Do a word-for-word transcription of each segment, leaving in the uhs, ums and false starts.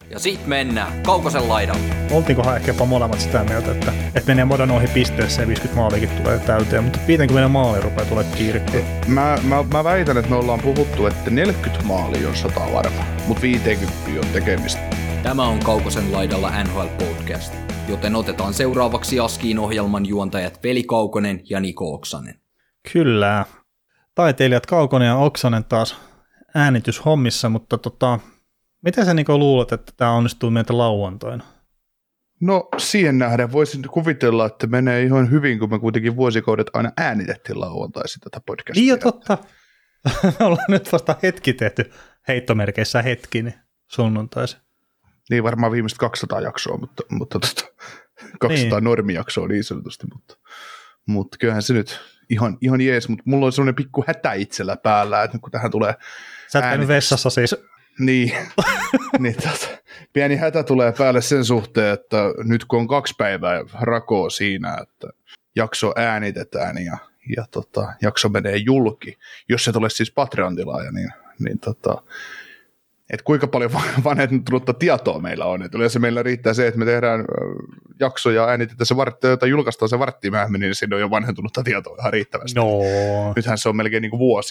Ja sit mennään Kaukosen laidalle. Oltiinkohan ehkä jopa molemmat sitä mieltä, että, että menee modan ohi pisteessä ja viisikymmentä maaliikin tulee täyteen, mutta viisikymmentä maalia rupeaa tulee kiirikkoa. Mä, mä, mä väitän, että me ollaan puhuttu, että neljäkymmentä maalia on sata varma, mutta viisikymmentä on tekemistä. Tämä on Kaukosen laidalla N H L Podcast, joten otetaan seuraavaksi Askiin ohjelman juontajat Veli Kaukonen ja Niko Oksanen. Kyllä. Taiteilijat Kaukonen ja Oksanen taas äänityshommissa, mutta tota, miten sä Niko luulet, että tämä onnistuu meiltä lauantaina? No siihen nähden voisin kuvitella, että menee ihan hyvin, kun me kuitenkin vuosikaudet aina äänitettiin lauantaisin tätä podcastia. Niin jo totta. Me ollaan nyt vasta hetki tehty heittomerkeissä hetki niin sunnuntaisin. Niin varmaan viimeiset kaksisataa jaksoa, mutta, mutta tota, kaksisataa niin. Normijaksoa niin sanotusti, mutta, mutta kyllähän se nyt ihan, ihan jees, mutta mulla on sellainen pikku hätä itsellä päällä, että kun tähän tulee sä et käynyt vessassa siis. Niin, niin tota, pieni hätä tulee päälle sen suhteen, että nyt kun on kaksi päivää rakoa siinä, että jakso äänitetään ja, ja tota, jakso menee julki, jos se tulee siis Patreon-tilaaja, niin, niin tota, että kuinka paljon vanhentunutta tietoa meillä on. Että yleensä meillä riittää se, että me tehdään jakso ja äänitetään se vartti, jota julkaistaan se varttiin myöhemmin, niin siinä on jo vanhentunutta tietoa ihan riittävästi. No. Nythän se on melkein niin kuin vuosi.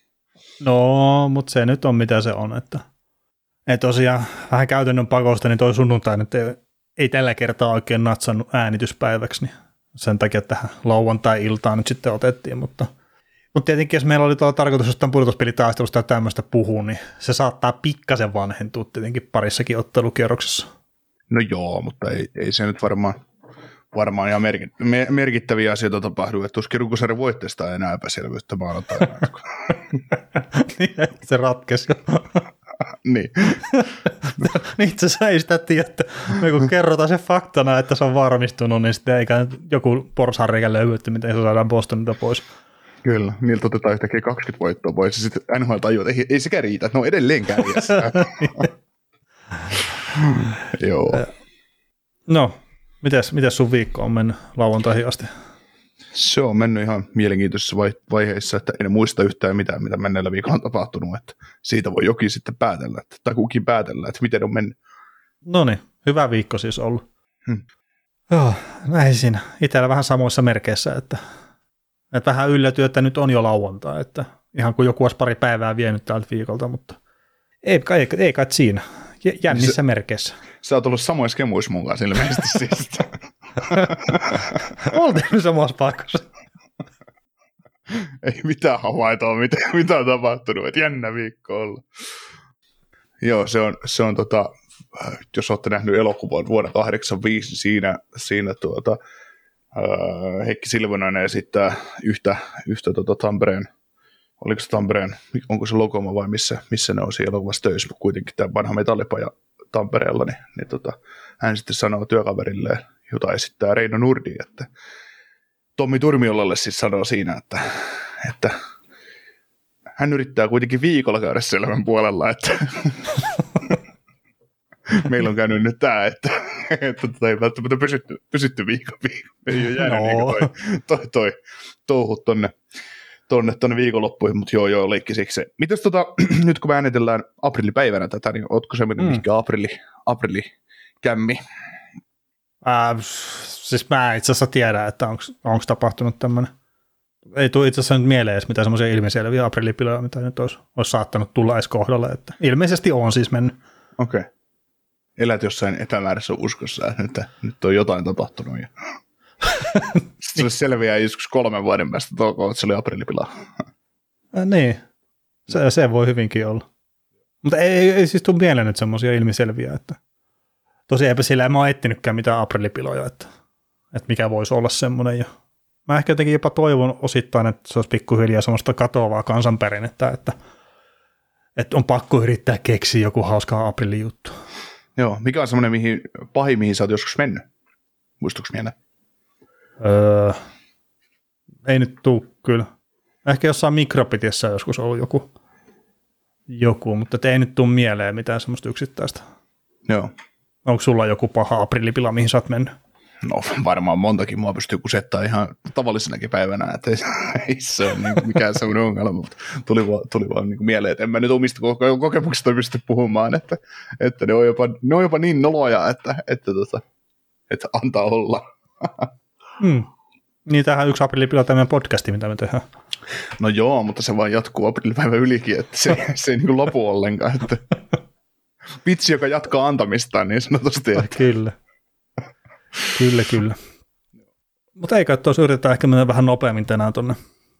No, mutta se nyt on mitä se on. Että, että tosiaan vähän käytännön pakosta, niin toi sunnuntai nyt ei, ei tällä kertaa oikein natsannut äänityspäiväksi, niin sen takia tähän lauantai-iltaan nyt sitten otettiin, mutta Mutta tietenkin, jos meillä oli tuolla tarkoitus jostain pudotuspelitaistelusta ja tämmöistä puhua, niin se saattaa pikkasen vanhentua tietenkin parissakin ottelukierroksessa. No joo, mutta ei, ei se nyt varmaan, varmaan ihan merkit, merkittäviä asioita tapahdu, että tuskin Runkosarjan voitteesta ei enää epäselvyyttä maanantaina. Niin, se ratkesi. Niin. Niin itse asiassa ei sitä tiedä, että me kun kerrotaan se faktana, että se on varmistunut, niin sitten eikä joku porsaanreikä löydy, miten se saadaan Bostonilta pois. Kyllä, niiltä otetaan yhtäkkiä kaksikymmentä voittoa pois, ja sitten N H L tajuu, että ei, ei sekään riitä, että ne on edelleen kärjessä. Joo. No, mites, mites sun viikko on mennyt lauantaihin asti? Se on mennyt ihan mielenkiintoisessa vaiheessa, että en muista yhtään mitään, mitä menneellä viikolla on tapahtunut, että siitä voi jokin sitten päätellä, että, tai kukin päätellä, että miten on mennyt. No niin, hyvä viikko siis ollut. Hmm. Joo, näin siinä. Itsellä vähän samoissa merkeissä, että Että vähän yllätyi, että nyt on jo lauantai, että ihan kuin joku olisi pari päivää vienyt tältä viikolta, mutta ei kai, ei, ei kai siinä, jännissä se, merkeissä. Sä oot ollut samoissa kemuissa mun kanssa ilmeisesti siis. Oltiin samassa paikassa. Ei mitään havaitoa, mitä, mitä on tapahtunut, että jännä viikko olla. Joo, se on, se on tota, jos olette nähnyt elokuvan vuonna kahdeksankymmentäviisi, siinä, siinä tuota, Heikki Silvonainen esittää yhtä, yhtä tota Tampereen, oliko se Tampereen, onko se Lokoma vai missä, missä ne on siinä elokuvassa töissä, mutta kuitenkin tämä vanha metallipaja Tampereella, niin, niin tota, hän sitten sanoo työkaverilleen, jota esittää Reino Nurdi, että Tommi Turmiolalle siis sanoo siinä, että, että hän yrittää kuitenkin viikolla käydä selvän puolella, että meillä on käynyt nyt tämä, että, että tota ei välttämättä pysytty, pysytty viikon viikon. Ei ole jäänyt no. niin toi, toi, toi touhut tonne, tonne, tonne viikonloppuihin, mutta joo joo, leikki siksi. Mites tota, nyt kun me äänitellään aprillipäivänä tätä, niin ootko se mennyt mm. mihinkä aprilli, aprillikämmi? Äh, siis mä itse asiassa tiedän, että onko tapahtunut tämmöinen. Ei tule itse asiassa nyt mieleen edes mitään semmoisia ilmiselviä aprillipiloja, mitä nyt olisi, olisi saattanut tulla edes kohdalle. Että ilmeisesti on siis mennyt. Okei. Okay. Elät jossain epämääräisessä uskossa, että nyt, nyt on jotain tapahtunut. Ja se selviää joskus kolmen vuoden päästä toukoa, että se oli aprillipila. Äh, niin, se, se voi hyvinkin olla. Mutta ei, ei, ei siis tule mieleen nyt semmoisia ilmiselviä. Että tosiaan eipä sillä en ole etsinytkään mitään aprillipiloja, että, että mikä voisi olla semmoinen. Ja mä ehkä jotenkin jopa toivon osittain, että se olisi pikkuhiljaa semmoista katoavaa kansanperinnettä, että, että on pakko yrittää keksiä joku hauska aprillijuttu. Joo, mikä on semmoinen mihin, pahin, mihin sä oot joskus mennyt? Muistuuko mieleen? Öö, ei nyt tuu kyllä. Ehkä jossain Mikropitissä joskus ollut joku, joku, mutta ei nyt tuu mieleen mitään semmoista yksittäistä. Joo. Onko sulla joku paha aprillipila, mihin sä oot mennyt? No varmaan montakin mua pystyy kusettaa ihan tavallisenakin päivänä, että ei, ei se ole niin mikään sellainen ongelma, mutta tuli vaan, tuli vaan niin mieleen, että en mä nyt omista kokemuksista pysty puhumaan, että, että ne, on jopa, ne on jopa niin noloja, että, että, että, että antaa olla. Hmm. Niin tämähän yksi aprillipäivä tämä podcasti, mitä me tehdään. No joo, mutta se vaan jatkuu aprillipäivän ylikin, että se, se ei niin lopu ollenkaan, että vitsi, joka jatkaa antamistaan niin sanotusti. Että. Kyllä. Kyllä, kyllä. Mutta eikä tuossa yritetään ehkä mennä vähän nopeammin tänään tuonne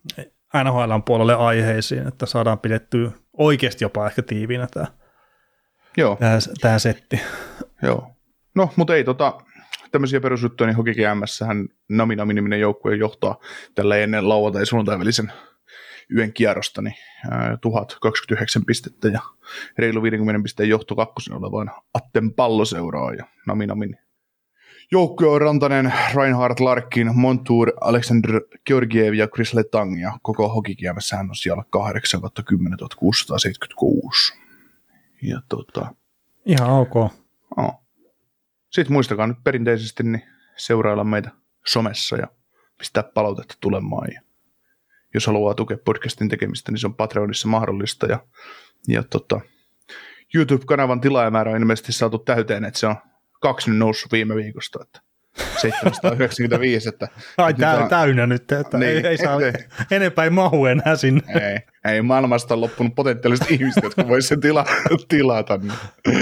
N H L:n puolelle aiheisiin, että saadaan pidettyä oikeasti jopa ehkä tiiviinä tämä, Joo. tämä, tämä setti. Joo. No, mutta ei tota, tämmöisiä perusjuttuja, niin Hoki G M:ssähän Nami Nami-niminen joukkue johtaa tällä ennen lauantai sunnuntai välisen yön kierrosta, niin ää, tuhat kaksikymmentäyhdeksän pistettä ja reilu viisikymmentä pisteen johto kakkosen olevan Atten Palloseuraa ja Nami Namin joukkue on Rantanen, Reinhard Larkin, Montour, Alexander Georgiev ja Chris Letang, ja koko Hoki G M:ssähän on siellä kahdeksan kymmenen tuhatta kuusisataaseitsemänkymmentäkuusi. Ja tota... Ihan ok. Oh. Sitten muistakaa nyt perinteisesti niin seurailla meitä somessa ja pistää palautetta tulemaan. Ja jos haluaa tukea podcastin tekemistä, niin se on Patreonissa mahdollista. Ja, ja tota, YouTube-kanavan tilaajamäärä on ilmeisesti saatu täyteen, että se on kaksi nyt noussut viime viikosta, että seitsemänsataayhdeksänkymmentäviisi. Että, Ai että täy, on, täynnä nyt, että niin, ei, ei saa, ei, enempää ei mahu enää sinne. Ei, ei maailmasta on loppunut potentiaaliset ihmiset, jotka voisivat sen tila, tilata. Niin.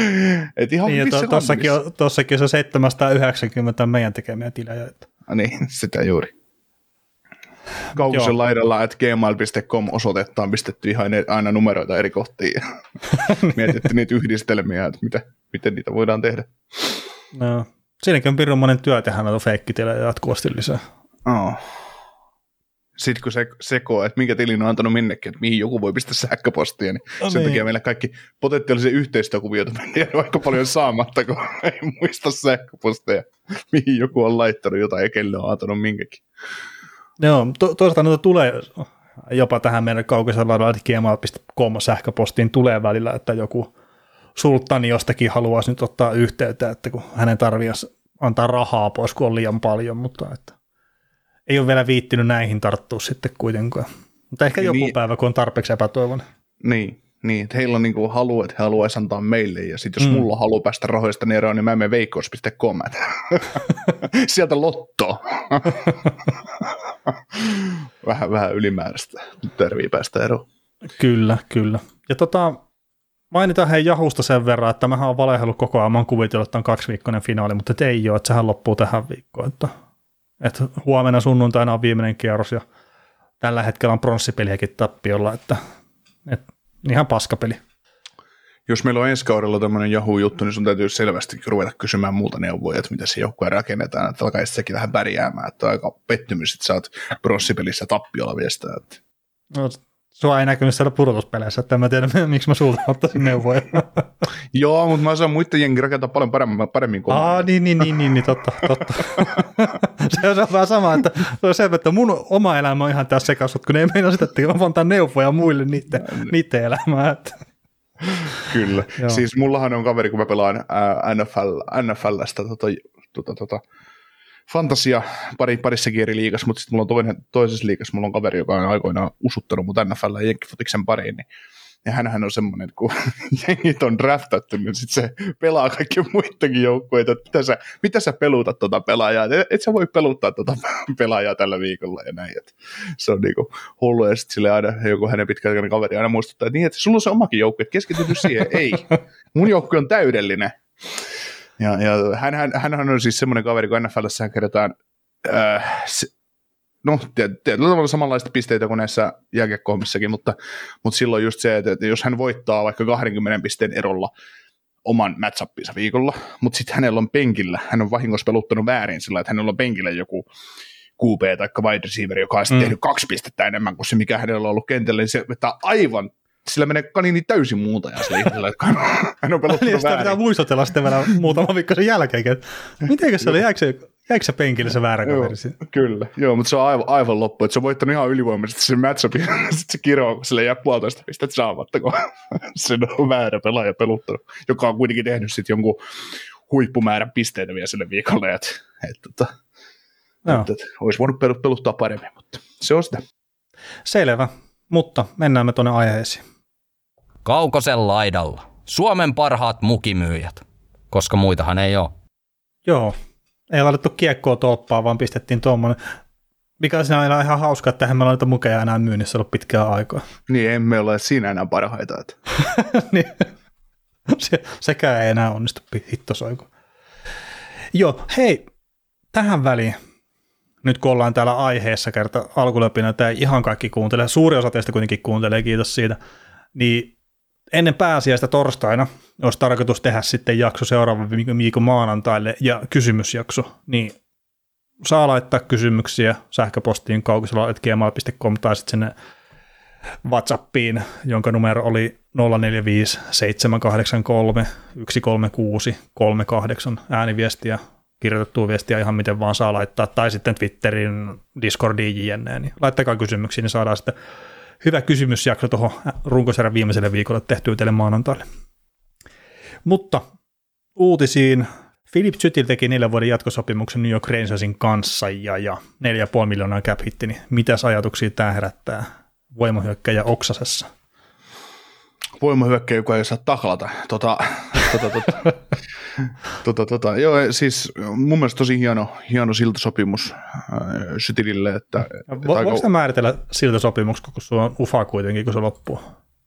Et ihan niin, to, tossakin, on, tossakin on se seitsemänsataayhdeksänkymmentä meidän tekemiä tilejä. Niin, sitä juuri. Kaukosen laidalla, että gmail piste com osoitetta on pistetty ihan aina numeroita eri kohtiin ja mietitty niitä yhdistelmiä, että mitä, miten niitä voidaan tehdä. No, siinäkin on pirun työ tehdä noita feikkitilejä jatkuvasti lisää. Oh. Sitten kun se sekoo, että minkä tilin on antanut minnekin, että mihin joku voi pistää sähköpostia, niin no sen niin. takia meillä kaikki potentiaalisia yhteistyökuvioita menee aika paljon saamatta, kun ei muista sähköposteja, mihin joku on laittanut jotain ja kelle on antanut minkäkin. Joo, to- toisaalta noita tulee jopa tähän meidän kaukaisella laidalla, että gmail piste com sähköpostiin tulee välillä, että joku sulttani jostakin haluaisi nyt ottaa yhteyttä, että kun hänen tarvitsisi antaa rahaa pois, kun on liian paljon, mutta että ei ole vielä viittinyt näihin tarttua sitten kuitenkaan. Mutta ehkä joku niin, päivä, kun on tarpeeksi epätoivon. Niin, niin että heillä on niin kuin halu, että he haluaisi antaa meille, ja sitten jos mm. mulla haluaa päästä rahoista niin eroon, niin mä menen veikkaus piste com. Sieltä lottoa. vähän, vähän ylimääräistä. Nyt tarvii päästä eroon. Kyllä, kyllä. Ja tota, mainitaan hei Jahusta sen verran, että mähän on valehellut koko ajan. Mä oon kuvitellut, että on kaksiviikkoinen finaali, mutta ei ole, että sehän loppuu tähän viikkoon. Että, että huomenna sunnuntaina on viimeinen kierros ja tällä hetkellä on pronssipeliäkin tappiolla, että, että ihan paskapeli. Jos meillä on ensi kaudella tämmöinen Yahoo-juttu, niin sun täytyy selvästi ruveta kysymään muuta neuvoja, että mitä se joukkue rakennetaan, että alkaa sekin vähän pärjäämään, että on aika pettymys, että sä oot pronssipelissä tappiolla viestää. Että... No, sua ei näkynyt siellä pudotuspeleissä, että en mä tiedä, miksi mä sulta ottaisin neuvoja. Joo, mutta mä saan muiden jengi rakentaa paljon paremmin, paremmin kuin Aa, niin, niin, niin, niin, niin, totta, totta. Se on vähän sama, että se on se, että mun oma elämä on ihan tässä sekaisin, kun ne ei meinaa sitä, että mä voin antaa neuvoja muille niiden, niiden elämää. Että. Kyllä. Joo. Siis mullahan on kaveri, kun mä pelaan ää, N F L, N F L:stä tota, tota, tota, fantasia pari, parissakin eri liigassa, mutta sitten mulla on toinen, toisessa liigassa, mulla on kaveri, joka on aikoinaan usuttanut mut N F L ja jenkkifutiksen pariin, niin ja hänhän on semmoinen, että kun jengit on draftattu, niin sitten se pelaa kaikki muidenkin joukkueita, että mitä sä, mitä sä peluutat tuota pelaajaa, et, et sä voi peluttaa tuota pelaajaa tällä viikolla ja näin, että se on niinku hullu, ja sitten sille aina joku hänen pitkäaikainen kaveri aina muistuttaa, että niin, että sulla on se omakin joukkue, että keskityty siihen, ei, mun joukkue on täydellinen, ja, ja hän, hän, hänhän on siis semmoinen kaveri, kun N F L:ssä kerätään, äh, se, no, tietyllä tavalla samanlaista pisteitä kuin näissä jääkiekko-hommissakin, mutta, mutta silloin just se, että jos hän voittaa vaikka kaksikymmentä pisteen erolla oman match-upinsa viikolla, mutta sitten hänellä on penkillä, hän on vahingossa peluttanut väärin sillä, että hänellä on penkillä joku Q B tai wide receiver, joka on mm. tehnyt kaksi pistettä enemmän kuin se, mikä hänellä on ollut kentällä, niin se vetää aivan, sillä menee kaniini täysin muuta ja sillä ihmisellä, että hän on peluttanut väärin. Sitä pitää muistutella sitten vielä muutama viikko sen jälkeen, että mitenkä se oli, jääkö se, jääkö se penkille se väärä kaveri? Kyllä, joo, mutta se on aivan, aivan loppu, että se on voittanut ihan ylivoimaisesti sen match-upin, sitten se kiroo, kun sille jää puolitoista pistettä saamatta, kun se on väärä pelaaja peluttanut, joka on kuitenkin tehnyt sitten jonkun huippumäärän pisteitä vielä sille viikolle, että et, et, et, et, olisi voinut peluttaa paremmin, mutta se on sitä. Selvä, mutta mennään me tuonne aiheisiin. Kaukosen laidalla. Suomen parhaat mukimyyjät, koska muitahan ei ole. Joo, ei laitettu kiekkoa tolppaa, vaan pistettiin tuommoinen, mikä siinä on ihan hauska, että eihän meillä noita mukeja enää myynnissä ollut pitkään aikaa. Niin, emme ole siinä enää parhaita. Että. niin. Se, sekään ei enää onnistu hittosoiku. Joo, hei, tähän väliin, nyt kun ollaan täällä aiheessa kerta alkuläpinä, tämä ihan kaikki kuuntelee, suuri osa teistä kuitenkin kuuntelee, kiitos siitä, niin ennen pääsiäistä torstaina olisi tarkoitus tehdä sitten jakso seuraavan viikon maanantaille ja kysymysjakso, niin saa laittaa kysymyksiä sähköpostiin kaukosella at gmail piste com tai sitten sinne WhatsAppiin, jonka numero oli nolla neljä viisi seitsemän kahdeksan kolme yksi kolme kuusi kolme kahdeksan ääniviestiä, kirjoitettua viestiä ihan miten vaan saa laittaa, tai sitten Twitterin, Discordiin jne. Niin laittakaa kysymyksiä, niin saadaan sitten hyvä kysymysjakso tuohon runkosarjan viimeiselle viikolle tehtyä teille maanantaille. Mutta uutisiin. Philip Zytil teki neljän vuoden jatkosopimuksen New York Rangersin kanssa ja, ja neljä pilkku viisi miljoonaa cap hitti, niin mitäs ajatuksia tämä herättää voimahyökkäjä Oksasessa? Voimahyökkäjä, joka ei saa taklata. Tota, tota, tota, tota, tota. Joo, siis mun mielestä tosi hieno, hieno siltasopimus Zytilille. Että, Vo, voiko sitä määritellä siltasopimuksi, kun sulla on ufa kuitenkin, kun se loppuu?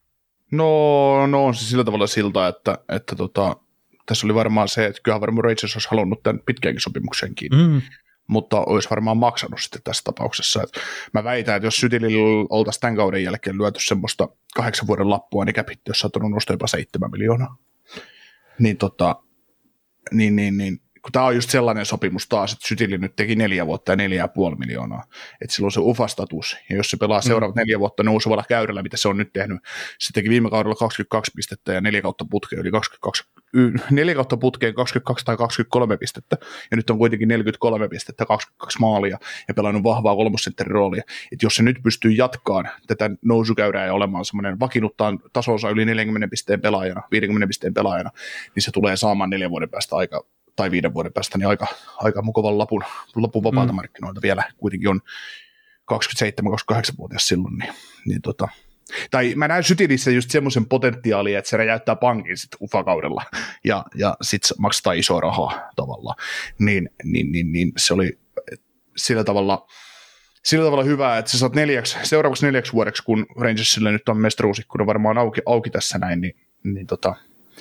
No, no on se sillä tavalla silta, että, että tota, tässä oli varmaan se, että kyllähän varmaan Rangers olisi halunnut tämän pitkäänkin sopimuksenkin, mm. mutta olisi varmaan maksanut sitten tässä tapauksessa. Että mä väitän, että jos Zytilillä oltaisiin tämän kauden jälkeen lyöty semmoista kahdeksan vuoden lappua, niin käpitti, jos saattanut nostaa jopa seitsemän miljoonaa. Niin, tota, niin, niin, niin kun tämä on just sellainen sopimus taas, että Zytil nyt teki neljä vuotta ja neljä pilkku viisi miljoonaa, että sillä on se ufa-status, ja jos se pelaa seuraavat mm. neljä vuotta nousevalla käydellä, mitä se on nyt tehnyt, se teki viime kaudella kaksikymmentäkaksi pistettä ja neljä kautta putkeen, yli kaksikymmentäkaksi, neljä kautta putkeen kaksikymmentäkaksi tai kaksikymmentäkolme pistettä, ja nyt on kuitenkin neljäkymmentäkolme pistettä, kaksikymmentäkaksi maalia, ja pelannut vahvaa kolmosentterin roolia, että jos se nyt pystyy jatkaan tätä nousukäyrää ja olemaan semmoinen vakiinnuttaan tasonsa yli neljäkymmentä pisteen pelaajana, viisikymmentä pisteen pelaajana, niin se tulee saamaan neljän vuoden päästä aika tai viiden vuoden päästä, niin aika, aika mukavan lapun, lapun vapaalta mm. markkinoilta vielä kuitenkin on kaksikymmentäseitsemän kaksikymmentäkahdeksan-vuotias silloin. Niin, niin tota. Tai mä näen Zytilissä just semmoisen potentiaalia, että se räjäyttää pankin sitten ufakaudella ja, ja sitten maksetaan isoa rahaa tavallaan. Niin, niin, niin, niin se oli sillä tavalla, sillä tavalla hyvä, että sä saat neljäksi, seuraavaksi neljäksi vuodeksi, kun Rangersille nyt on mestaruusikkuna varmaan auki, auki tässä näin, niin, niin tota,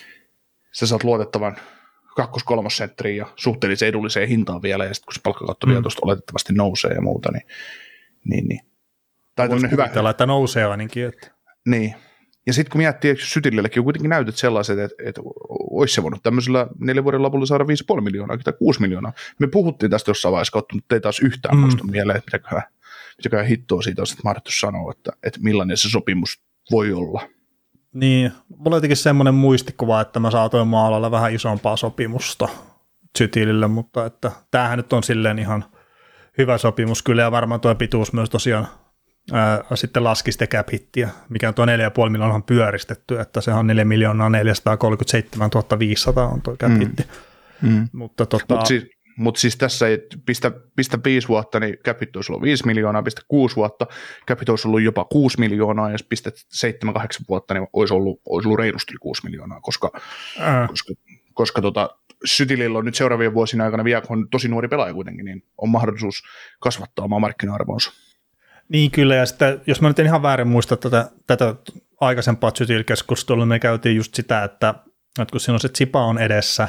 sä saat luotettavan kakkos-kolmosentteriin ja suhteellisen edulliseen hintaan vielä, ja sitten kun se palkkakatto vielä mm. tuosta oletettavasti nousee ja muuta, niin, niin, niin. Tai voisi hyvä, kuvitella, että nousee ainakin. Että. Niin, ja sitten kun miettii, että Zytilillekin on kuitenkin näytöt sellaiset, että, että olisi se voinut tämmöisellä neljän vuoden lopulla saada viisi pilkku viisi miljoonaa tai kuusi miljoonaa. Me puhuttiin tästä jossain vaiheessa kautta, mutta ei taas yhtään mm. muista mieleen, että mitäköhän, mitäköhän hittoa siitä on sitten mahdettu sanoa, että, että millainen se sopimus voi olla. Niin, mulla on jotenkin semmoinen muistikuva, että mä saatoin maalalla vähän isompaa sopimusta Zytilille, mutta että tämähän nyt on silleen ihan hyvä sopimus kyllä, ja varmaan tuo pituus myös tosiaan ää, sitten laski sitä cap hittiä, mikä on tuo neljä pilkku viisi miljoonaa pyöristetty, että se on neljä miljoonaa neljäsataakolmekymmentäseitsemän tuhatta viisisataa on tuo cap hitti. Mm. Mm. Mutta tota... Mut siis, mut siis tässä ei pistä, pistä viisi vuotta, niin cap hitti olisi ollut viisi miljoonaa, pistä kuusi vuotta, cap hitti olisi ollut jopa kuusi miljoonaa, ja jos pistät seitsemän kahdeksan vuotta, niin olisi ollut, olisi ollut reilusti kuusi miljoonaa, koska, äh. koska, koska tota, Zytilillä on nyt seuraavien vuosina aikana vielä, kun on tosi nuori pelaaja kuitenkin, niin on mahdollisuus kasvattaa omaa markkina-arvoonsa. Niin kyllä, ja sitten, jos mä nyt en ihan väärin muista tätä, tätä aikaisempaa Zytil-keskustelua, me käytiin just sitä, että, että kun siinä on se Zipa on edessä,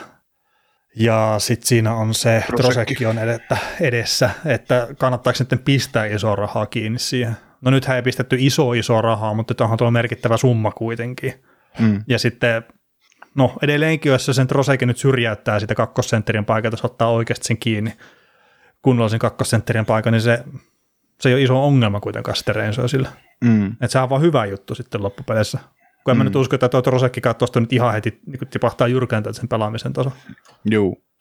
ja sitten siinä on se Trosekki on edettä, edessä, että kannattaako sitten pistää isoa rahaa kiinni siihen. No nythän ei pistetty iso iso rahaa, mutta tämä on tuo merkittävä summa kuitenkin. Mm. Ja sitten, no edelleenkin, jos sen Trosekki nyt syrjäyttää sitä kakkosentterien paikalta, jos ottaa oikeasti sen kiinni kunnollisen kakkosentterien paikan, niin se, se ei ole iso ongelma kuitenkaan sitten Rangersille. Mm. Että se on vaan hyvä juttu sitten loppupeleissä. Kun en mm. mä nyt usko, että tuo Trosekkikaan tuosta nyt ihan heti niin tipahtaa jyrkäntä sen pelaamisen taso. Joo,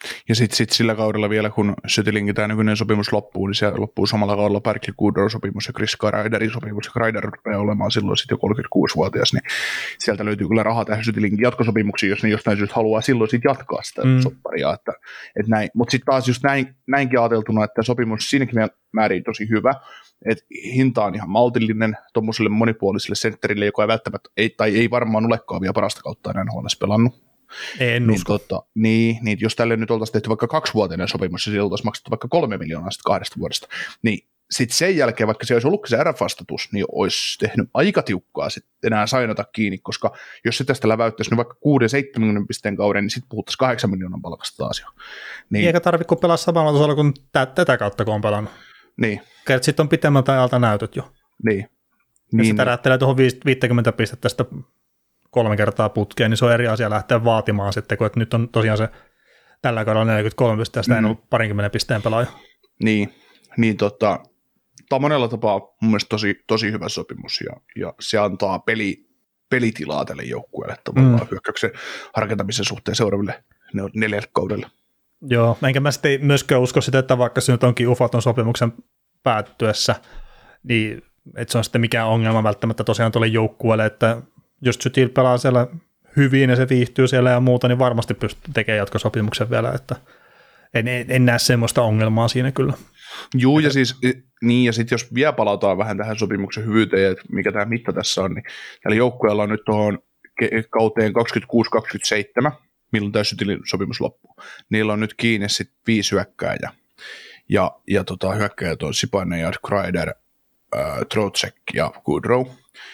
Ja sitten sit sillä kaudella vielä, kun Sötilingin tämä nykyinen sopimus loppuu, niin se loppuu samalla kaudella Berkli Goodrow sopimus ja Chris Kreiderin sopimus. Ja Kreider rupeaa olemaan silloin sitten jo kolmekymmentäkuusivuotias, niin sieltä löytyy kyllä rahaa tähän Sötilingin jatkosopimuksiin, jos ne jostain syystä haluaa silloin sitten jatkaa sitä mm. sopparia. Että, että näin. Mutta sitten taas just näin, näinkin ajateltuna, että sopimus siinäkin määrin tosi hyvä, että hinta on ihan maltillinen tuommoiselle monipuoliselle sentterille, joka ei välttämättä, ei, tai ei varmaan olekaan vielä parasta kautta enää N H L:ssä pelannut. En niin, usko. tota, niin, niin, jos tälle nyt oltaisiin tehty vaikka kaksivuotinen sopimus, ja sillä oltaisiin maksettu vaikka kolme miljoonaa sitten kahdesta vuodesta, niin sitten sen jälkeen, vaikka se olisi ollut se R F-vastatus, niin olisi tehnyt aika tiukkaa sitten enää sainata kiinni, koska jos se tästä läväyttäisi nyt vaikka kuusi seitsemänkymmentä pisteen kauden, niin sitten puhuttaisiin kahdeksan miljoonan palkasta taas jo. Niin, eikä tarvitse kun pelaa samalla tasolla kuin tä- tätä kautta, kun on pelannut. Niin. Sitten on pitemmältä ajalta näytöt jo. Niin. Ja niin, sitä räättelee tuohon viisikymmentä pistettä tästä kolme kertaa putkeen, niin se on eri asia lähteä vaatimaan sitten, kun nyt on tosiaan se tällä kaudella neljäkymmentäkolme pistettä, sitä mm. en ollut parinkymmenen pisteen pelaaja. Niin, niin tota, tämä on monella tapaa mun mielestä tosi, tosi hyvä sopimus, ja, ja se antaa peli, pelitilaa tälle joukkueelle tavallaan mm. hyökkäyksen harkentamisen suhteen seuraaville neljälle kaudelle. Joo, enkä mä sitten myöskään usko sitä, että vaikka se nyt onkin ufaton sopimuksen päättyessä, niin että se on sitten mikään ongelma välttämättä tosiaan tuolle joukkueelle, että jos Sytil pelaa siellä hyvin ja se viihtyy siellä ja muuta, niin varmasti pystyy tekemään jatkosopimuksen vielä, että en, en, en näe semmoista ongelmaa siinä kyllä. Joo, ja siis niin, ja sitten jos vielä palataan vähän tähän sopimuksen hyvyyteen, että mikä tämä mitta tässä on, niin tällä joukkueella on nyt tuohon kauteen kaksikymmentäkuusi kaksikymmentäseitsemän, milloin tämä Sytilin sopimus loppuu. Niillä on nyt kiinni sitten viisi hyökkääjää, ja, ja tota, hyökkääjät on Zibanejad, Kreider, äh, Trocheck ja Goodrow.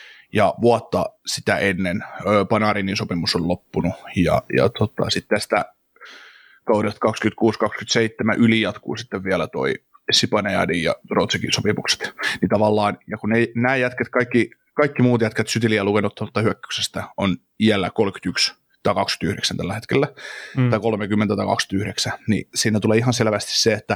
Ja vuotta sitä ennen Panarinin sopimus on loppunut, ja, ja tota, sitten tästä kaudesta kaksikymmentäkuusi kaksikymmentäseitsemän yli jatkuu sitten vielä toi Zibanejadin ja Troceckin sopimukset. Niin tavallaan, ja kun ne, nämä jätkät, kaikki, kaikki muut jätkät Sytiliä lukenut tuolta hyökkäyksestä on iällä kolmekymmentäyksi tai kaksikymmentäyhdeksän tällä hetkellä, mm. tai kolmekymmentä tai kaksikymmentäyhdeksän, niin siinä tulee ihan selvästi se, että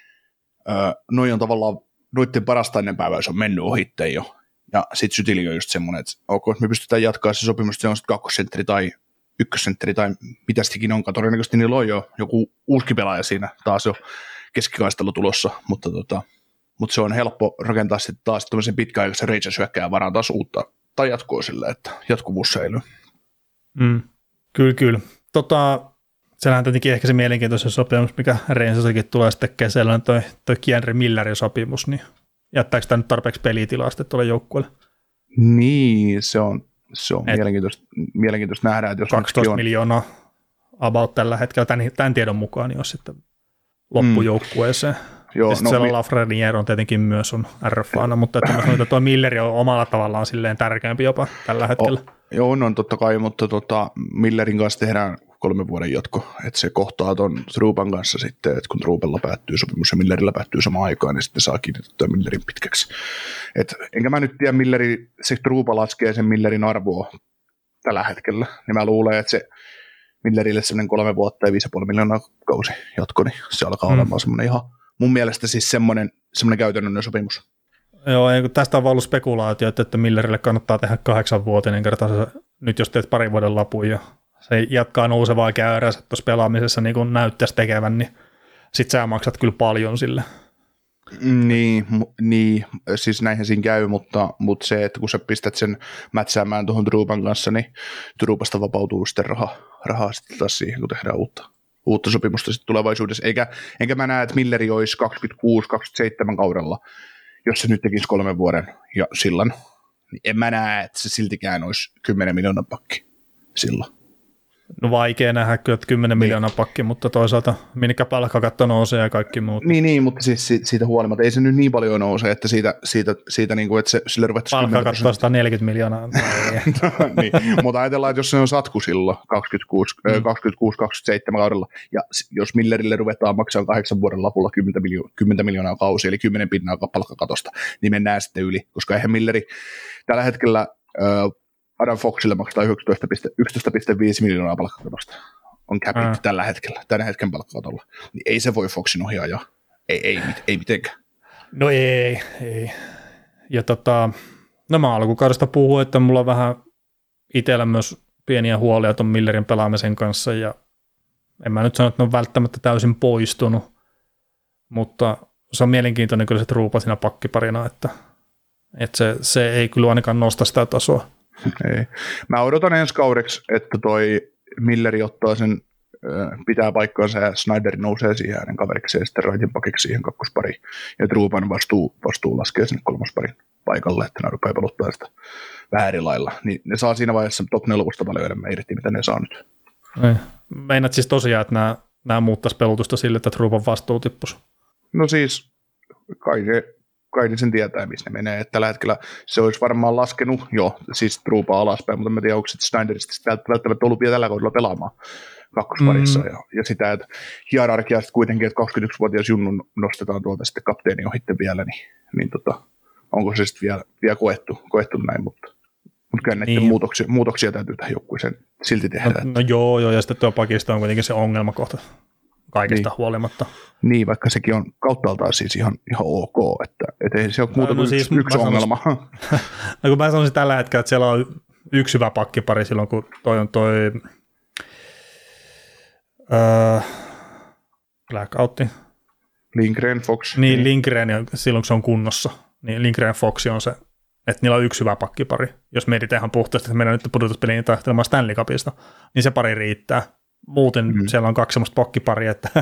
ö, noi on tavallaan, noiden parasta ennen päiväys on mennyt ohitteen jo. Ja sitten Sytili on just semmoinen, että ok, me pystytään jatkaa se sopimus, se on sitten kakkosentteri tai ykkössentteri tai mitä sitäkin onkaan. Todennäköisesti niillä on jo joku uusi pelaaja siinä taas jo keskikaistelu tulossa, mutta, tota, mutta se on helppo rakentaa sitten taas tämmöisen pitkäaikaisen Rangers-hyökkääjän varaan taas uutta tai jatkoa sillä, että jatkuvuus säilyy. Mm, kyllä, kyllä. Tota, sehän tietenkin ehkä se mielenkiintoisen sopimus, mikä Rangersillakin tulee sitten kesällä, on toi, toi Keandre Millerin sopimus, niin jättääkö tämä nyt tarpeeksi pelitilaa sitten tuolle joukkueelle? Niin, se on, se on mielenkiintoista, mielenkiintoista nähdä. Että jos kaksitoista on miljoonaa about tällä hetkellä, tämän, tämän tiedon mukaan, niin olisi sitten loppujoukkueeseen. Mm. Joo, ja sitten no, siellä mi- Lafreniere on tietenkin myös on R F A:na, mutta että mä sanoin, että tuo Milleri on omalla tavallaan silleen tärkeämpi jopa tällä hetkellä. O, joo, on totta kai, mutta tota, Millerin kanssa tehdään kolmen vuoden jatko, että se kohtaa tuon Truban kanssa sitten, että kun Trubella päättyy sopimus ja Millerillä päättyy samaan aikaan, niin sitten saa kiinnitettyä Millerin pitkäksi. Et, enkä mä nyt tiedä, Milleri, se Truba laskee sen Millerin arvoa tällä hetkellä, niin mä luulen, että se Millerille semmoinen kolme vuotta ja viisi ja puoli miljoonaa kausi jatko, niin se alkaa mm. olemaan semmoinen ihan, mun mielestä siis semmoinen, semmoinen käytännön sopimus. Joo, tästä on ollut spekulaatio, että Millerille kannattaa tehdä kahdeksanvuotinen kerta nyt jos teet parin vuoden lapun ja se jatkaa nousevaa käyräänsä tuossa pelaamisessa niin kuin näyttäisi tekevän, niin sit sä maksat kyllä paljon sille. Niin, niin, siis näinhän siinä käy, mutta, mutta se, että kun sä pistät sen mätsäämään tuohon Truban kanssa, niin Trubasta vapautuu sitten rahaa, rahaa sitten taas siihen, kun tehdään uutta, uutta sopimusta sitten tulevaisuudessa. Eikä, enkä mä näe, että Milleri olisi kaksikymmentäkuusi kaksikymmentäseitsemän kaudella, jos se nyt tekisi kolmen vuoden ja sillan, niin en mä näe, että se siltikään olisi kymmenen miljoonan pakki silloin. No vaikea nähdä kyllä, että kymmenen niin. miljoonaa pakki, mutta toisaalta minkä palkkakatto nousee ja kaikki muut. Niin, niin mutta siis siitä huolimatta ei se nyt niin paljon nouse, että siitä, siitä, siitä niin kuin, että se, sille ruvettaisiin palkkakatto on sata neljäkymmentä miljoonaa. no, niin. Mutta ajatellaan, että jos se on satku silloin kaksikymmentäkuusi kaksikymmentäseitsemän kaudella, ja jos Millerille ruvetaan maksamaan kahdeksan vuoden lapulla kymmenen miljoonaa kausi, eli kymmenen pinnaa palkkakatosta, niin mennään sitten yli, koska eihän Milleri tällä hetkellä Adam Foxille maksaa yksitoista pilkku viisi miljoonaa palkkakatosta. On capit mm. tällä hetkellä, tänä hetken palkkakatolla. Niin ei se voi Foxin ohjaa jo. Ei, ei, ei mitenkään. No ei, ei. Ja tota, no mä alkukaudesta puhuin, että mulla on vähän itsellä myös pieniä huolia ton Millerin pelaamisen kanssa. Ja En mä nyt sano, että ne on välttämättä täysin poistunut, mutta se on mielenkiintoinen kyllä se Trouba siinä pakkiparina, että, että se, se ei kyllä ainakaan nosta sitä tasoa. Ei. Mä odotan ensi kaudeksi, että toi Milleri ottaa sen, pitää paikkaansa ja Snyder nousee siihen hänen kaverikseen ja sitten Wrightin pakiksi siihen kakkospariin. Ja Trouban vastuu, vastuu laskee sinne kolmosparin paikalle, että ne rupeaa peluttaa sitä vähän eri lailla. Niin ne saa siinä vaiheessa top nelosta paljon enemmän irti, mitä ne saa nyt. Ei. Meinaat siis tosiaan, että nämä, nämä muuttaisi pelutusta sille, että Trouban vastuu tippuisi? No siis, kai ne, kai ne sen tietää, missä ne menee. Että tällä hetkellä se olisi varmaan laskenut jo, siis Trouba alaspäin, mutta en tiedä, onko sitten Snyderista välttämättä ollut vielä tällä kaudella pelaamaan kakkosparissa. Mm. Ja, ja sitä, että hierarkia sitten kuitenkin, että kaksikymmentäyksivuotias Junnun nostetaan tuolta sitten kapteeni ohitte vielä, niin, niin tota, onko se sitten vielä, vielä koettu, koettu näin, mutta, mutta kyllä näiden niin. muutoksia, muutoksia täytyy tähän joukkueeseen silti tehdä. No, no joo, joo, ja sitten tuo pakista on kuitenkin se ongelmakohta kaikesta niin. huolimatta. Niin, vaikka sekin on kauttaaltaan siis ihan, ihan ok, että et ei se ole muuta kuin no, siis yksi, yksi ongelma. No kun mä sanoisin tällä hetkellä, että siellä on yksi hyvä pakkipari silloin, kun toi on toi öö, Blackoutti. Lindgren, Fox. Niin, niin. Lindgren silloin, kun se on kunnossa. Niin Lindgren Fox on se, että niillä on yksi hyvä pakkipari. Jos mietitään ihan puhtaasti, että meidän nyt pudotuspeliin taistelemaan Stanley Cupista, niin se pari riittää. Muuten mm. siellä on kaksi semmoista pakkiparia, että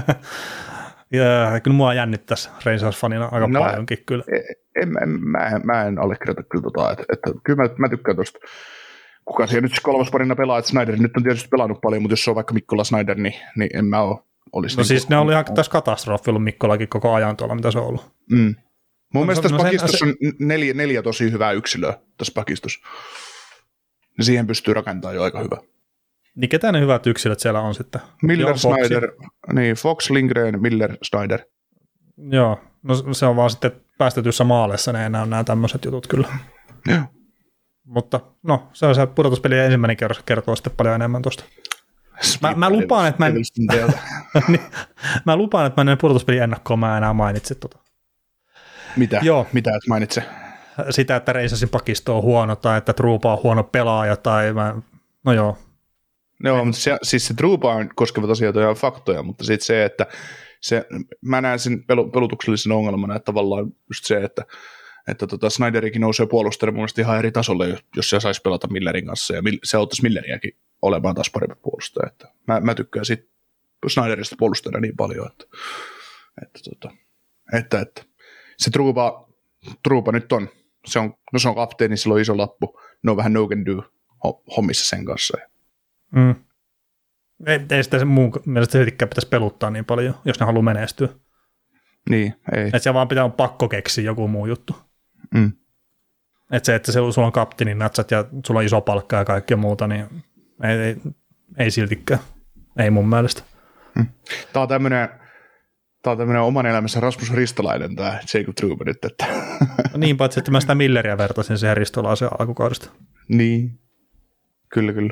ja, kyllä mua jännittäisi Rangers-fanina aika no, paljonkin kyllä. En, en, mä, en, mä en allekirjoita kyllä tota, että, että kyllä mä, mä tykkään tuosta, kuka siellä nyt kolmosparina pelaa, että Snyder nyt on tietysti pelannut paljon, mutta jos se on vaikka Mikkola Snyder, niin, niin en mä ole olisi. No niin siis kuin, ne oli ihan tässä katastrofi ollut Mikkolakin koko ajan tuolla, mitä se on ollut. Mm. Mun no, mielestä tässä no, pakistossa se, on neljä, neljä tosi hyvää yksilöä tässä pakistossa. Ja siihen pystyy rakentamaan jo aika hyvä. Niin ketä ne hyvät yksilöt siellä on sitten? Miller, Joo, Snyder, niin Fox, Lindgren, Miller, Snyder. Joo, no se on vaan sitten päästetyssä maalissa, ne enää on nämä tämmöiset jutut kyllä. Joo. Mutta no, se on se pudotuspeli ensimmäinen kerros kertoo sitten paljon enemmän tuosta. Mä, mä lupaan, että mä en, niin, mä lupaan, että mä en pudotuspelin ennakkoon mä enää mainitse tota. Mitä? Joo. Mitä et mainitse? Sitä, että Rangersin pakisto on huono tai että Trouba on huono pelaaja tai mä, no joo. Joo, mutta se, siis se Troubaan koskevat asiat on ihan faktoja, mutta sitten se, että se, mä näen sen pel- pelutuksellisen ongelmana, että tavallaan just se, että, että tota Snyderikin nousee puolustajana mun mielestä ihan eri tasolle, jos se saisi pelata Millerin kanssa, ja se auttaisi Milleriäkin olemaan taas parempi puolustaja. Että mä, mä tykkään siitä Snyderista puolustajana niin paljon, että, että, tota, että, että se Trouba, Trouba nyt on, se on, no se on kapteeni, sillä on iso lappu, ne on vähän no can do hommissa sen kanssa. Mm. Ei, ei sitä muun mielestä siltikään pitäisi peluttaa niin paljon, jos ne haluaa menestyä. Niin, ei. Että se vaan pitää on pakko keksiä joku muu juttu. Mm. Että se, että se, sulla on kapteenin natsat ja sulla on iso palkka ja kaikkea muuta, niin ei, ei, ei siltikään. Ei mun mielestä. Mm. Tämä on tämmöinen Tämä on tämmöinen oman elämässä Rasmus Ristolainen, tämä Jacob Trouba nyt. Että. No niin, paitsi että mä sitä Milleriä vertaisin siihen Ristolaiseen alkukaudesta. Niin, kyllä, kyllä.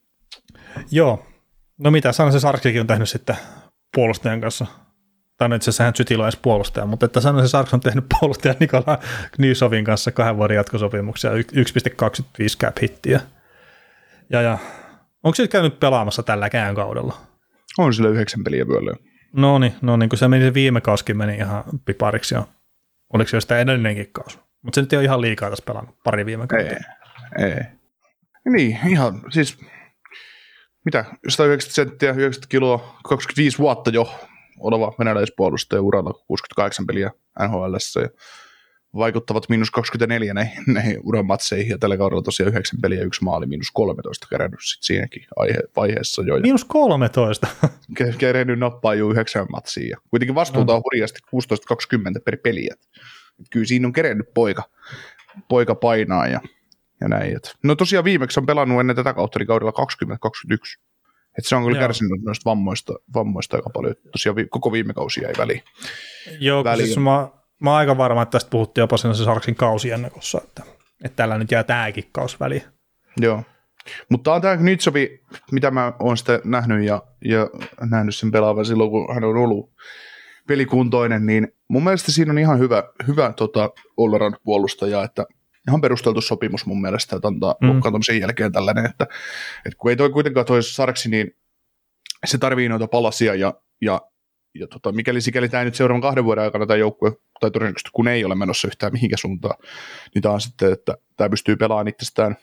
Joo, no mitä, San Sarksikin on tehnyt sitten puolustajan kanssa. Tai no itse asiassa hän Sytilo edes puolustaja, mutta että San Sarks on tehnyt puolustajan Nikola Knysovin kanssa kahden vuoden jatkosopimuksia, yksi pilkku kaksikymmentäviisi cap hittiä. Ja, ja onko se käynyt pelaamassa tälläkään kaudella? On sillä yhdeksän peliä vyöllä. No niin, no niin, kun se meni se viime kauskin meni ihan pipariksi ja oliko se jo sitä edellinenkin kausi. Mutta se nyt ei ole ihan liikaa tässä pelannut, pari viime kautta. Ei, ei. Niin, ihan siis, mitä, sata yhdeksänkymmentä senttiä, yhdeksänkymmentä kiloa, kaksikymmentäviisi vuotta jo oleva venäläispuolustaja uralla, kuusikymmentäkahdeksan peliä N H L:ssä ja vaikuttavat miinus kaksikymmentäneljä näihin, näihin uran matseihin ja tällä kaudella tosiaan yhdeksän peliä, yksi maali, miinus kolmetoista kerännyt sitten siinäkin aihe, vaiheessa jo. Miinus kolmetoista? Kerännyt nappaa jo yhdeksän matsiin ja kuitenkin vastuuta on hurjasti kuusitoista kaksikymmentä per peliä. Kyllä siinä on kerennyt poika, poika painaa ja, ja näin. Et. No tosiaan viimeksi on pelannut ennen tätä kautta niin kaudella kaksikymmentä kaksikymmentäyksi. Että se on kyllä Joo. kärsinyt noista vammoista, vammoista aika paljon. Tosiaan vi, koko viime kausi jäi väliin. Joo, väliin. Siis mä, mä oon aika varma, että tästä puhuttiin jopa sen Sarksin kausi ennakossa, että, että tällä nyt jää tämäkin kausi väliin. Joo, mutta on tämä Knytsovi, mitä mä oon sitä nähnyt ja, ja nähnyt sen pelaavan silloin, kun hän on ollut pelikuntoinen, niin mun mielestä siinä on ihan hyvä, hyvä tota, all-around puolustaja, että ihan perusteltu sopimus mun mielestä, että antaa mm. loukkaantumisen jälkeen tällainen, että, että kun ei toi kuitenkaan toi Sarksi, niin se tarvii noita palasia ja, ja, ja tota, mikäli sikäli tämä nyt seuraavan kahden vuoden aikana tämä joukkue, tai todennäköisesti kun ei ole menossa yhtään mihinkä suuntaan, niin tämä on sitten, että tämä pystyy pelaamaan itsestään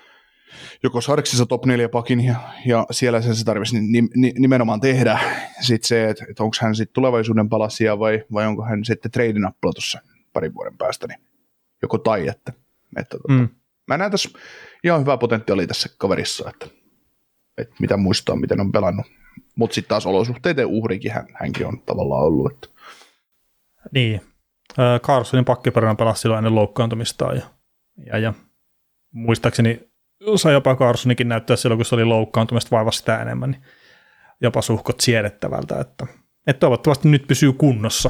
joko Sarksissa top neljä pakin ja, ja siellä sen se tarvitsisi ni, ni, nimenomaan tehdä. Sitten se, että, että onko hän sitten tulevaisuuden palasia vai, vai onko hän sitten treidinappula tuossa parin vuoden päästä, niin joko tai, että, että tota, mm. mä näen tässä ihan hyvää potentiaalia tässä kaverissa, että, että mitä muistaa, miten on pelannut. Mutta sitten taas olosuhteiden uhrikin hän, hänkin on tavallaan ollut. Että. Niin. Carlsonin pakkiparina pelasi silloin ennen loukkaantumistaan ja, ja, ja muistaakseni sai jopa Carlsonikin näyttää silloin, kun se oli loukkaantumista vaivasi sitä enemmän, niin jopa suhkot siedettävältä, että, että toivottavasti nyt pysyy kunnossa.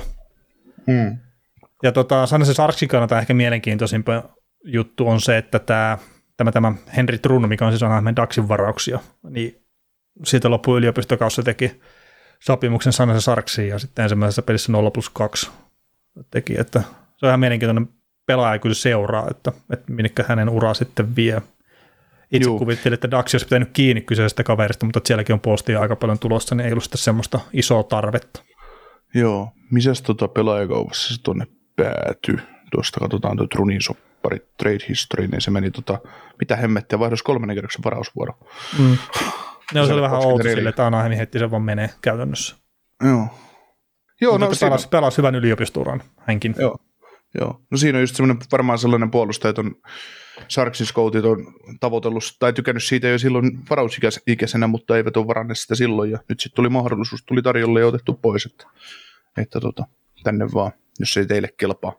Mm. Ja tota, San Sarksin kannalta ehkä mielenkiintoisin juttu on se, että tämä, tämä, tämä Henry Trun, mikä on siis Anaheim Ducksin varauksia, niin siitä loppuun yliopistokaussa teki sopimuksen San Sarksiin ja sitten ensimmäisessä pelissä nolla plus kaksi teki, että se on ihan mielenkiintoinen pelaaja kyllä seuraa, että, että minnekä hänen uraa sitten vie. Itse Juu. kuvittelin, että Ducks olisi pitänyt kiinni kyseisestä kaverista, mutta sielläkin on postia aika paljon tulossa, niin ei ollut sitten semmoista isoa tarvetta. Joo, misäs tota pelaajakaupassa se tuonne päätyi? Tuosta katsotaan tuo Trunin soppari trade history, niin se meni tota, mitä hemmettiä, vaihdos kolmannen kerroksen varausvuoro. Mm. No, se, se oli vähän outo sille, että Anaheim heitti sen vaan menee käytännössä. Joo. Joo, mutta no, pelasi, pelasi hyvän yliopistuuran hänkin. Joo. Joo. No siinä on just semmoinen varmaan sellainen puolustaja, että on Sarksin scoutit on tavoitellut tai tykännyt siitä jo silloin varausikäisenä, mutta eivät ole varanneet sitä silloin ja nyt sitten tuli mahdollisuus, tuli tarjolle ja otettu pois, että, että tota, tänne vaan, jos ei teille kelpaa.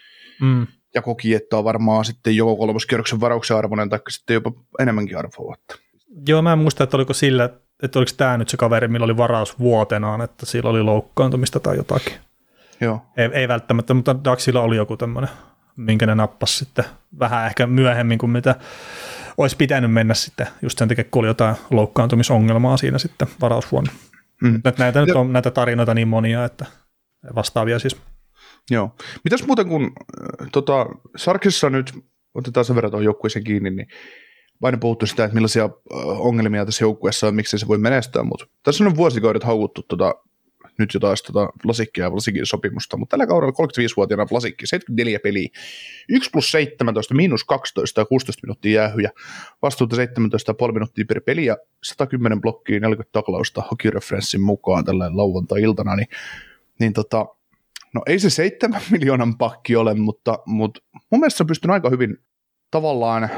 Mm. Ja koki, että on varmaan sitten joko kolmoskierroksen varauksen arvoinen tai sitten jopa enemmänkin arvoa. Että. Joo, mä en muista, että oliko sillä, että oliko tämä nyt se kaveri, millä oli varaus vuotenaan, että sillä oli loukkaantumista tai jotakin. Joo. Ei, ei välttämättä, mutta Ducksilla oli joku tämmöinen, minkä ne nappasi sitten vähän ehkä myöhemmin kuin mitä olisi pitänyt mennä sitten, just sen takia, kun oli jotain loukkaantumisongelmaa siinä sitten varausvuonna. Mm. Näitä nyt on näitä tarinoita niin monia, että vastaavia siis. Joo. Mitäs muuten kun äh, tota, Sarksissa nyt, otetaan sen verran tuon joukkueeseen kiinni, niin aina puhuttu sitä, että millaisia äh, ongelmia tässä joukkueessa on, miksei se voi menestyä, mutta tässä on vuosikaudet haukuttu tota, nyt jo taas tota Vlasikkia ja Vlasikin sopimusta, mutta tällä kaudella kolmekymmentäviisivuotiaana Vlasikki, seitsemänkymmentäneljä peliä, yksi plus seitsemäntoista, miinus kaksitoista ja kuusitoista minuuttia jäähyjä, vastuuta seitsemäntoista pilkku viisi minuuttia per peli ja sata kymmenen blokkia, neljäkymmentä taklausta hockeyreferenssin mukaan tällainen lauantai-iltana, niin, niin tota, no ei se seitsemän miljoonan pakki ole, mutta, mutta mun mielestä se on pystynyt aika hyvin tavallaan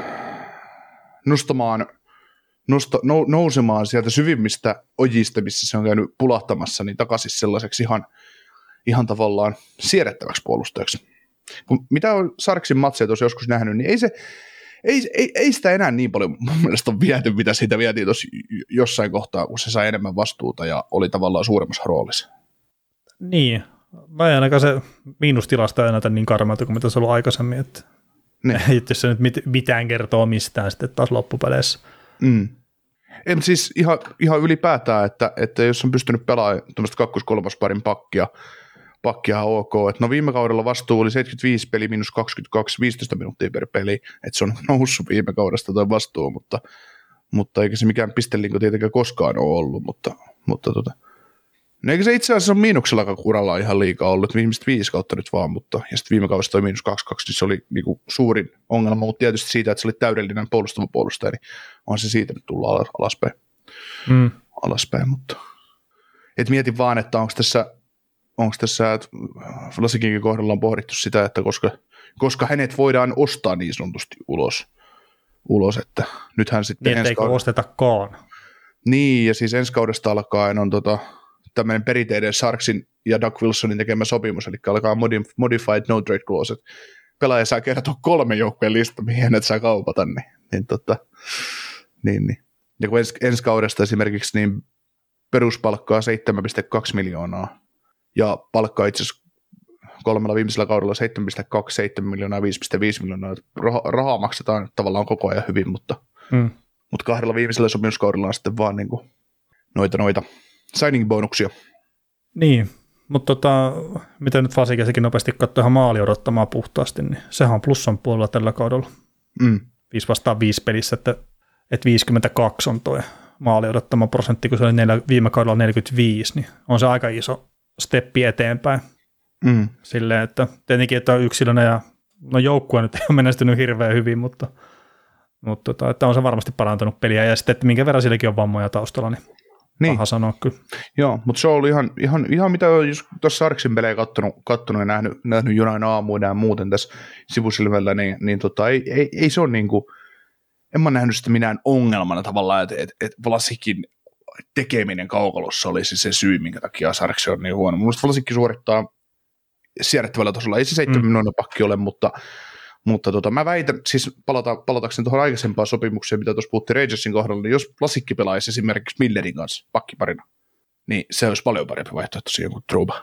nostamaan Nosta, nousemaan sieltä syvimmistä ojista, missä se on käynyt pulahtamassa, niin takaisin sellaiseksi ihan, ihan tavallaan siedettäväksi puolustajaksi. Kun mitä on Sarksin matseja tuossa joskus nähnyt, niin ei, se, ei, ei, ei sitä enää niin paljon mun mielestä ole viety, mitä siitä vietiin tuossa jossain kohtaa, kun se sai enemmän vastuuta ja oli tavallaan suuremmassa roolissa. Niin, vai ainakaan se miinustilasta ei näytä niin karmalta kuin mitä se on ollut aikaisemmin, että niin. Ei itse nyt mit, mitään kertoo mistään sitten taas loppupeleissä. Mm. En siis ihan, ihan ylipäätään, että, että jos on pystynyt pelaamaan tuommoista kakkos-kolmosparin pakkia, pakkia on ok, että no viime kaudella vastuu oli seitsemänkymmentäviisi peli miinus kaksikymmentäkaksi, viisitoista minuuttia per peli, että se on noussut viime kaudesta tuo vastuu, mutta, mutta eikä se mikään pistelinko tietenkään koskaan ole ollut, mutta, mutta tota, no eikä se itse asiassa ole miinuksella kuralla ihan liikaa ollut, viimeiset viisi kautta nyt vaan, mutta ja sitten viime kaudesta toi miinus kaksikymmentäkaksi, niin se oli niinku suurin ongelma, mutta tietysti siitä, että se oli täydellinen puolustava puolustaja, niin on se siitä nyt tullut alaspäin. Mm. alaspäin mutta et mietin vaan, että onko tässä, onko tässä, että Vlasikinkin kohdalla on pohdittu sitä, että koska, koska hänet voidaan ostaa niin sanotusti ulos, ulos että nythän sitten niin, etteikö ostetakaan. Niin, ja siis ensi kaudesta alkaen on tota tämmöinen perinteinen Sarksin ja Doug Wilsonin tekemä sopimus, eli alkaa modified no trade clause, että pelaaja saa kertoa kolme joukkueen lista, mihin hänet saa kaupata, niin, niin, tota, niin, niin. Ja kun ens, ensi kaudesta esimerkiksi niin peruspalkkaa seitsemän pilkku kaksi miljoonaa, ja palkkaa itse asiassa kolmella viimeisellä kaudella seitsemän pilkku kaksi, seitsemän miljoonaa, viisi pilkku viisi miljoonaa, rahaa, rahaa maksetaan tavallaan koko ajan hyvin, mutta, mm. mutta kahdella viimeisellä sopimuskaudella on sitten vaan niin kuin noita noita signing-bonuksia. Niin, mutta tota, mitä nyt Vlasikissakin nopeasti katsoo ihan maali odottamaan puhtaasti, niin sehän on plussan puolella tällä kaudella. Mm. viisi vastaan viisi pelissä, että, että viisikymmentäkaksi on tuo maali odottama prosentti, kun se oli neljä, viime kaudella neljäkymmentäviisi, niin on se aika iso steppi eteenpäin. Mm. Silleen, että tietenkin, että on yksilönä ja no joukkue nyt ei ole menestynyt hirveän hyvin, mutta, mutta tota, että on se varmasti parantanut peliä ja sitten, että minkä verran silläkin on vammoja taustalla, niin, niin. paha sanoa kyllä. Joo, mutta se on ollut ihan, ihan, ihan mitä olen just tuossa Sarksin pelejä kattonut, kattonut ja nähnyt, nähnyt jonain aamuina ja muuten tässä sivusilmällä, niin, niin tota, ei, ei, ei se ole niin kuin, en mä nähnyt sitä minään ongelmana tavallaan, että et, et Vlasikin tekeminen kaukalossa olisi se syy, minkä takia Sarksi on niin huono. Mielestäni Vlasikki suorittaa siedettävällä tasolla, ei se seitsemän mm. minuutin pakki ole, mutta, mutta tota, mä väitän, siis palata, palatakseni tuohon aikaisempaan sopimukseen, mitä tuossa puhuttiin Rangersin kohdalla, niin jos Vlasikki pelaisi esimerkiksi Millerin kanssa pakkiparina, niin se olisi paljon parempi vaihtoehto siihen kuin Trouba.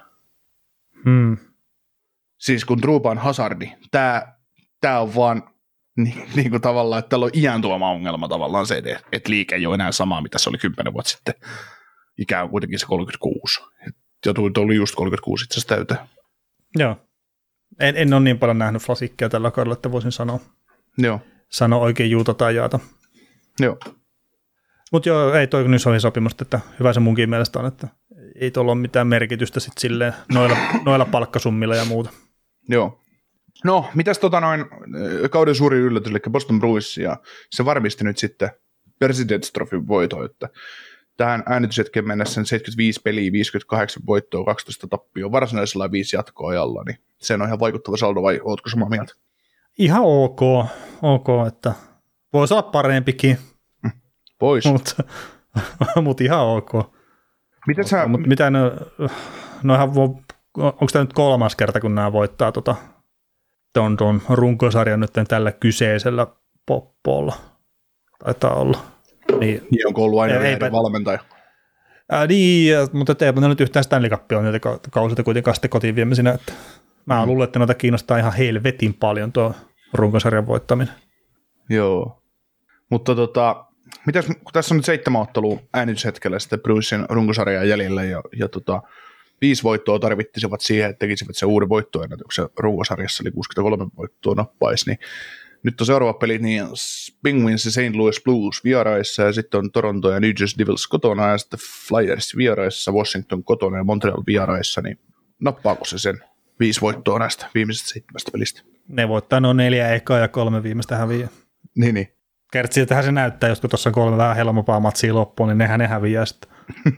Mm. Siis kun Trouba on hazardi, tää, tää on vaan niin, niin kuin tavallaan, että täällä on iän tuoma ongelma tavallaan se, että liike ei ole enää sama, mitä se oli kymmenen vuotta sitten. Ikä on kuitenkin se kolmekymmentäkuusi. Ja tuli just kolmekymmentäkuusi itse asiassa täyteen. Joo. En, en ole niin paljon nähnyt Vlasikkia tällä kaudella, että voisin sanoa, joo. sanoa oikein juuta tai jaata. Joo. Mutta joo, ei toi nyt sovi sopimusta, että hyvä se munkin mielestä on, että ei tuolla ole mitään merkitystä sit silleen noilla, noilla palkkasummilla ja muuta. Joo. No, mitäs tota noin kauden suuri yllätys, eli Boston Bruins, ja se varmisti nyt sitten President's Trophyn voito, että tähän äänityshetkeen mennessä seitsemänkymmentäviisi peliä, viisikymmentäkahdeksan voittoa, kaksitoista tappioa, varsinaisella viisi jatkoajalla, niin se on ihan vaikuttava saldo, vai ootko samaa mieltä? Ihan ok, ok, että voisi olla parempikin. Pois. Mutta mut ihan ok. Miten okay, sä... Mut mitä no, noihan vo, onko tämä nyt kolmas kerta, kun nämä voittaa tota, ton, ton runkosarjan nyt tällä kyseisellä poppolla? Taitaa olla. Niin, niin onko ollut aina ei, valmentaja? Ää, niin, mutta ei ne nyt yhtään Stanley Cupia on niitä kausilta kuitenkaan sitten kotiin viemeisinä. Että mä mm. luulen, että noita kiinnostaa ihan helvetin paljon tuo runkosarjan voittaminen. Joo, mutta tota, mitäs, kun tässä on nyt seitsemän ottelua äänityshetkellä sitten Bruinsin runkosarjaa jäljellä ja, ja tota, viisi voittoa tarvittisivat siihen, että tekisivät se uuden voittoennätyksen runkosarjassa, eli kuusikymmentäkolme voittoa nappaisi, niin nyt on seuraava peli, niin Penguins ja Saint Louis Blues vieraissa, ja sitten on Toronto ja New Jersey Devils kotona, ja sitten Flyers vieraissa, Washington kotona ja Montreal vieraissa, niin nappaako se sen viisi voittoa näistä viimeisestä seitsemästä pelistä? Ne voittaa noin neljä ekaa ja kolme viimeistä häviää. Niin, niin. Kertsi, että se näyttää, jos kun tuossa on kolme vähän helpompaa matsia loppuun, niin nehän ne häviää sitten.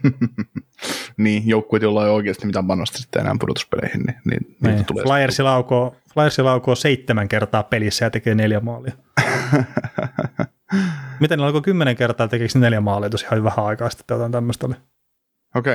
Niin, joukkueet, joilla ei oikeasti mitään panosta sitten enää pudotuspeleihin, niin, niin, niin. tulee. Flyersi laukoo, Flyersi laukoo seitsemän kertaa pelissä ja tekee neljä maalia. Miten ne alkoi kymmenen kertaa tekeekö neljä maalia tosiaan vähän aikaa sitten, että jotain tämmöistä oli. Okei.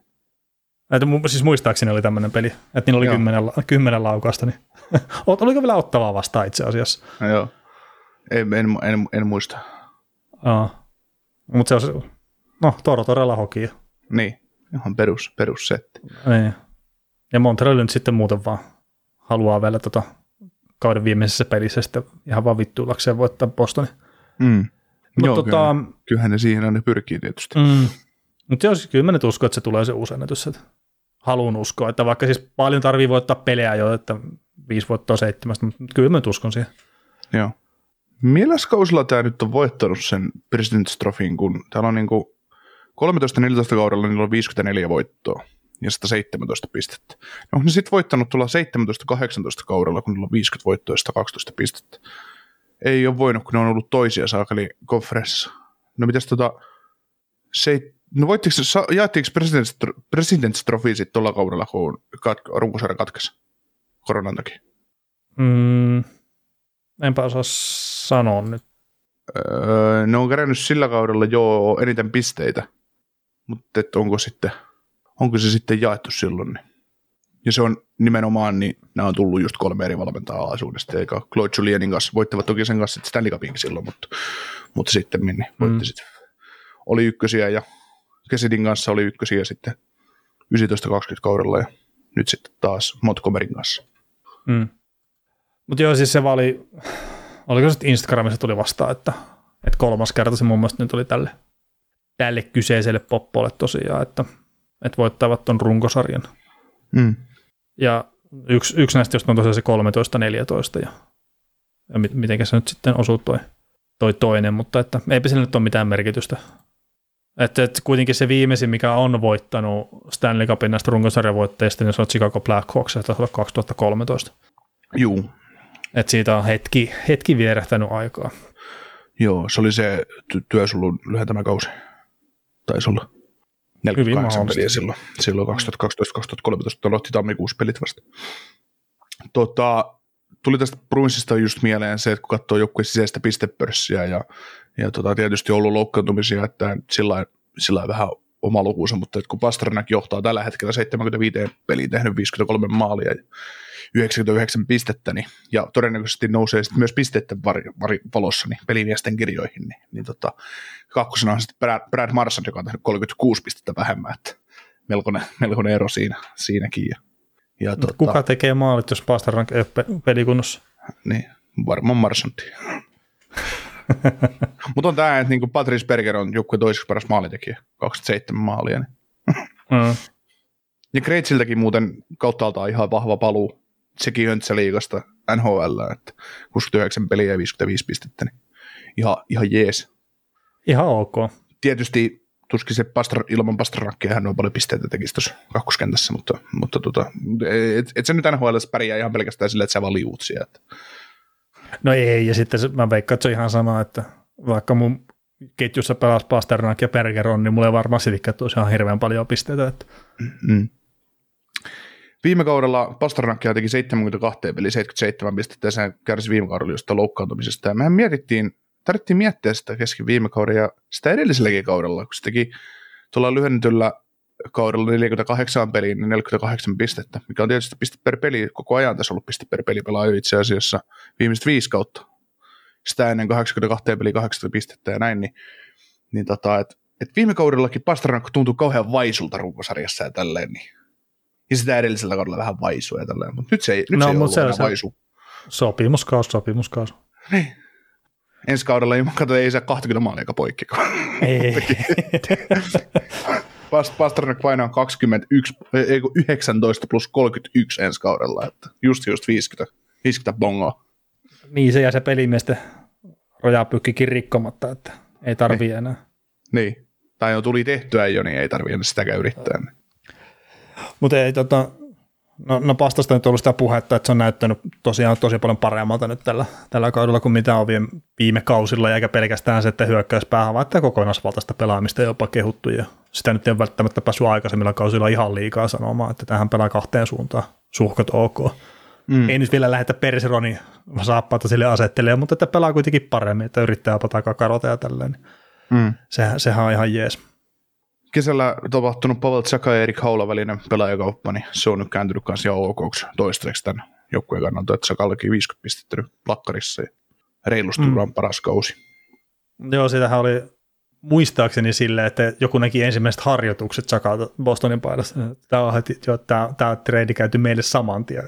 Okay. Siis muistaakseni oli tämmöinen peli, että niillä oli kymmenen, kymmenen laukausta, niin oliko vielä ottavaa vastaan itse asiassa? No joo, en, en, en, en muista. Aa. Mutta se on, no Toro todella hokia. Niin, ihan perus, perussetti. Niin. Ja Montreal nyt sitten muuten vaan haluaa vielä tota kauden viimeisessä pelissä sitten ihan vaan vittuillakseen voittaa Bostonin. Mm. Joo, tota, kyllä, kyllähän ne siihen ne pyrkii tietysti. Mm. Mutta jos kyllä mä nyt uskon, että se tulee se uusi ennätys. Haluan uskoa, että vaikka siis paljon tarvii voittaa pelejä jo, että viisi voittoa seitsemästä, mutta kyllä mä nyt uskon siihen. Joo. Milläs kausilla tämä nyt on voittanut sen President's Trophyn, kun täällä on niinku kolmetoista neljätoista kaudella niillä on viisikymmentäneljä voittoa ja sata seitsemäntoista pistettä. Onko ne sitten voittanut tuolla seitsemäntoista kahdeksantoista kaudella, kun niillä on viisikymmentä voittoa ja sata kaksitoista pistettä? Ei ole voinut, kun ne on ollut toisia saakeli konferenssissa. No mitäs tota, se, no voittiko, jaettiinko President's, President's Trophy sitten tuolla kaudella, kun kat, runkosarja katkesi koronan takia? Mm, enpä osaa sanoa nyt. Öö, ne on kerännyt sillä kaudella jo eniten pisteitä, mutta onko, sitten, onko se sitten jaettu silloin? Niin. Ja se on nimenomaan, niin nämä on tullut just kolme eri valmentaa alaisuudesta, eikä Claude Julienin kanssa, voittivat toki sen kanssa Stanley Cupinkin silloin, mutta, mutta sitten niin voitti mm. sitten. Oli ykkösiä ja Cassidy'n kanssa oli ykkösiä sitten yhdeksäntoista kaksikymmentä kaudella ja nyt sitten taas Montgomeryn kanssa. Mm. Mutta joo, siis se vaan oli, oliko se Instagramissa tuli vastaan, että, että kolmas kerta se mun mielestä nyt oli tälle, tälle kyseiselle poppolle tosiaan, että, että voittavat ton runkosarjan. Mm. Ja yksi, yksi näistä just on tosiaan se kolmetoista neljätoista ja, ja mitenkä se nyt sitten osuu toi, toi toinen, mutta että eipä sillä nyt ole mitään merkitystä. Että et kuitenkin se viimeisin, mikä on voittanut Stanley Cupin näistä runkosarjavoitteista, niin se on Chicago Blackhawks, se taisi olla kaksituhattakolmetoista. Juu. Että siitä on hetki, hetki vierähtänyt aikaa. Joo, se oli se ty- työsulun lyhentämä kausi. Taisi olla neljäkymmentäkahdeksan peliä silloin, silloin kaksituhattakaksitoista kaksituhattakolmetoista, aloitti tammikuussa pelit vasta. Tota, tuli tästä Bruinsista just mieleen se, että kun katsoo joukkueen sisäistä pistepörssiä ja, ja tota, tietysti on ollut loukkaantumisia, että sillä lailla vähän oma lukuunsa, mutta että kun Pasternak johtaa tällä hetkellä seitsemänkymmentäviisi peliä, tehnyt viisikymmentäkolme maalia ja yhdeksänkymmentäyhdeksän pistettä, niin, ja todennäköisesti nousee sitten myös pisteiden valossa niin pelimiesten kirjoihin, niin, niin tota, kakkosena on sitten Brad, Brad Marchand, joka on tehnyt kolmekymmentäkuusi pistettä vähemmän, että melkoinen, melkoinen ero siinä, siinäkin. Ja, ja tota, kuka tekee maalit, jos Pasternak ei ole pelikunnossa? Niin, varmaan Marchand. Mutta on tämä, että niinku Patrice Berger on joukkueen toiseksi paras maalitekijä, kaksikymmentäseitsemän maalia. Niin. Mm. Ja Krejciltäkin muuten kauttaaltaan ihan vahva paluu sekin Höntsä-liigasta N H L, että kuusikymmentäyhdeksän peliä ja viisikymmentäviisi pistettä, niin ihan, ihan jees. Ihan ok. Tietysti tuskin se pastor, ilman Pasternakkia hän on paljon pisteitä tekisi tuossa kakkoskentässä, mutta, mutta tota, et, et se nyt N H L:ssä pärjää ihan pelkästään silleen, että sä vaan liuut sieltä. No ei, ja sitten mä veikkaan, että se on ihan sama, että vaikka mun ketjussa pelasi Pasternak ja Berger on, niin mulla ei varmaan sitikään tulisi ihan hirveän paljon pisteitä. Että. Mm. Viime kaudella Pasternakkia teki seitsemänkymmentäkaksi peliä, seitsemänkymmentäseitsemän pistettä, ja se kärsi viime kaudella jostain loukkaantumisesta. Ja mehän mietittiin, tarvittiin miettiä sitä kesken viime kauden ja sitä edelliselläkin kaudella, kun se teki tuolla lyhennetyllä kaudella neljäkymmentäkahdeksan peliä, niin neljäkymmentäkahdeksan pistettä, mikä on tietysti piste per peli, koko ajan tässä ollut piste per peli pelaaja itse asiassa viimeiset viisi kautta. Sitä ennen kahdeksankymmentäkaksi peliä, kahdeksankymmentä pistettä ja näin, niin, niin tota, että et viime kaudellakin Pasternak tuntui kauhean vaisulta runkosarjassa ja tälleen, niin. Ja sitä edellisellä kaudella vähän vaisua ja tälleen, mutta nyt se ei, nyt no, se ei ollut se, enää vaisu. Sopimuskaus, sopimuskaus. Niin. Ensi kaudella ei, kato, ei saa kaksikymmentä maalia poikki. Ei. Pasternak painaa kaksikymmentäyksi, ei yhdeksäntoista plus kolmekymmentäyksi ensi kaudella, että just just viisikymmentä, viisikymmentä bongoa. Niin se ja se pelimiesten rojapykkikin rikkomatta, että ei tarvii niin. enää. Niin, tai jo tuli tehtyä jo, niin ei tarvii enää sitäkään yrittää. Mutta ei tota, no, no Pastasta nyt on ollut sitä puhetta, että se on näyttänyt tosiaan tosi paljon paremmalta nyt tällä, tällä kaudella kuin mitä on viime, viime kausilla, eikä pelkästään se, että hyökkäyspäähän, vaan että kokonaisvaltaista pelaamista jopa kehuttu, ja sitä nyt ei välttämättä päässyt aikaisemmilla kausilla ihan liikaa sanomaan, että tähän pelaa kahteen suuntaan, suhkot ok. Mm. Ei nyt vielä lähdetä Perseronin saappaata sille asettelemaan, mutta että pelaa kuitenkin paremmin, että yrittää jopa takarota ja tälleen. Mm. Sehän, sehän on ihan jees. Kesällä tapahtunut Pavel Zacha ja Erik Haula välinen pelaajakauppa, niin se on nyt kääntynyt kanssa ihan okoksi toistaiseksi tämän joukkueen kannalta, että Zachallakin viisikymmentä pistettä nyt plakkarissa ja reilusti mm. uran paras kausi. Joo, sitähän oli muistaakseni silleen, että joku näki ensimmäiset harjoitukset Zachalta Bostonin paidassa. Tämä on heti, jo, tämä, tämä treidi käyty meille saman tien.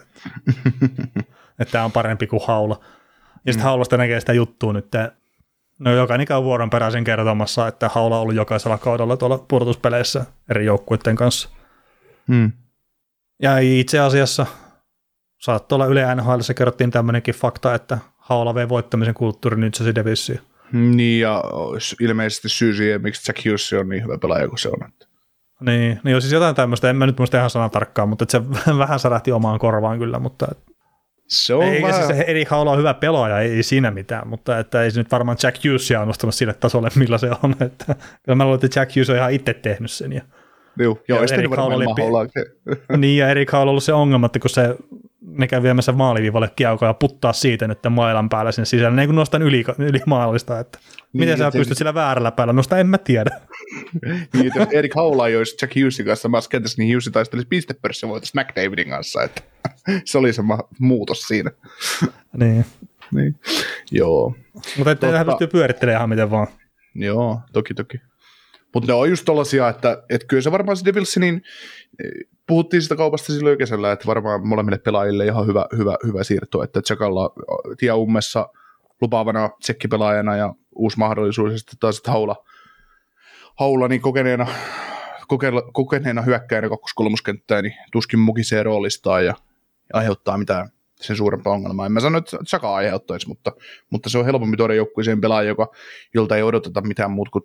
Että tämä on parempi kuin Haula. Ja sitten mm. Haulasta näkee sitä juttua nyt, no jokainen käy vuoron peräisen kertomassa, että Haula on ollut jokaisella kaudella tuolla pudotuspeleissä eri joukkueiden kanssa. Hmm. Ja itse asiassa saattoi olla Yle N H L:ssä kerrottiin tämmöinenkin fakta, että Haula vei voittamisen kulttuurin nyt se Devilsiin. Niin ja ilmeisesti syy siihen, miksi Jack Hughes on niin hyvä pelaaja kuin se on. Niin, niin siis jotain tämmöistä, en mä nyt muista ihan sanan tarkkaan, mutta se vähän särähti omaan korvaan kyllä, mutta se on eikä vähän. Siis Erik Haula on hyvä pelaaja, ei, ei siinä mitään, mutta että ei se nyt varmaan Jack Hughesia on nostamassa sille tasolle, millä se on. Että, kyllä mä luulen, että Jack Hughes on ihan itse tehnyt sen. Ja, Joo, joo, ja Erik Haula oli, niin, ja Erik Haula on ollut se ongelma, että kun se, ne käy viemässä maaliviivalle kiaukoa ja puttaa siitä nyt mailan päällä sinne sisällä, niin kun nostan yli, yli maalista, että niin, miten sä pystyt sillä väärällä päällä, nosta en mä tiedä. Niin, että jos Erik Haula ei olisi Jack Hughesin kanssa samassa kentässä, niin Hughes taistelisi pistepörssiä voitaisiin McDavidin kanssa, että se oli se ma- muutos siinä. Niin. Niin. Joo. Mutta ettei tähän pystyy pyörittelemään ihan miten vaan. Joo, toki toki. Mutta ne on just tollaisia, että, että kyllä se varmaan se Devilsi, niin puhuttiin sitä kaupasta silloin kesällä, että varmaan molemmille pelaajille ihan hyvä, hyvä, hyvä siirto, että Tsekalla tie ummessa lupaavana tsekkipelaajana ja uusi mahdollisuus, ja sitten taas Haula, Haula niin kokeneena, kokeneena, kokeneena hyökkäjänä kakkoskolmoskenttää, niin tuskin mukisee roolistaan ja aiheuttaa mitään sen suurempaa ongelmaa. En mä sano, että Tsaka aiheuttaisi, mutta, mutta se on helpompi tuoda joukkueeseen pelaaja, joka, jolta ei odoteta mitään muuta kuin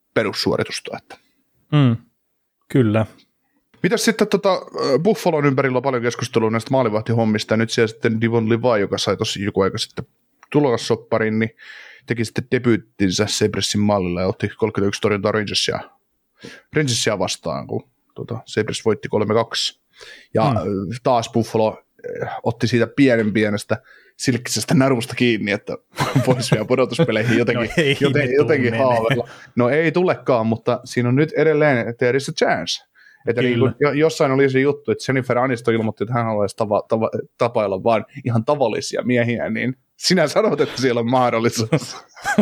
perussuoritusta. Että. Mm, kyllä. Mitäs sitten tota, Buffalon ympärillä on paljon keskustelua näistä maalivahtihommista, ja nyt siellä sitten Devon Levi, joka sai tosi joku aika sitten tulokassopparin, niin teki sitten debyyttinsä Sabresin maalilla ja otti kolmekymmentäyksi torjuntaa Rangersia, Rangersia vastaan, kun tota, Sabres voitti kolme kaksi. Ja mm. taas Buffalo otti siitä pienen pienestä silkkisestä narusta kiinni, että voisi vielä pudotuspeleihin jotenkin, no ei, joten, jotenkin haaveilla. No ei tulekaan, mutta siinä on nyt edelleen, there is a chance. Että niin kuin, jossain oli se juttu, että Jennifer Aniston ilmoitti, että hän haluaisi tava, tava, tapailla vain ihan tavallisia miehiä, niin sinä sanot, että siellä on mahdollisuus.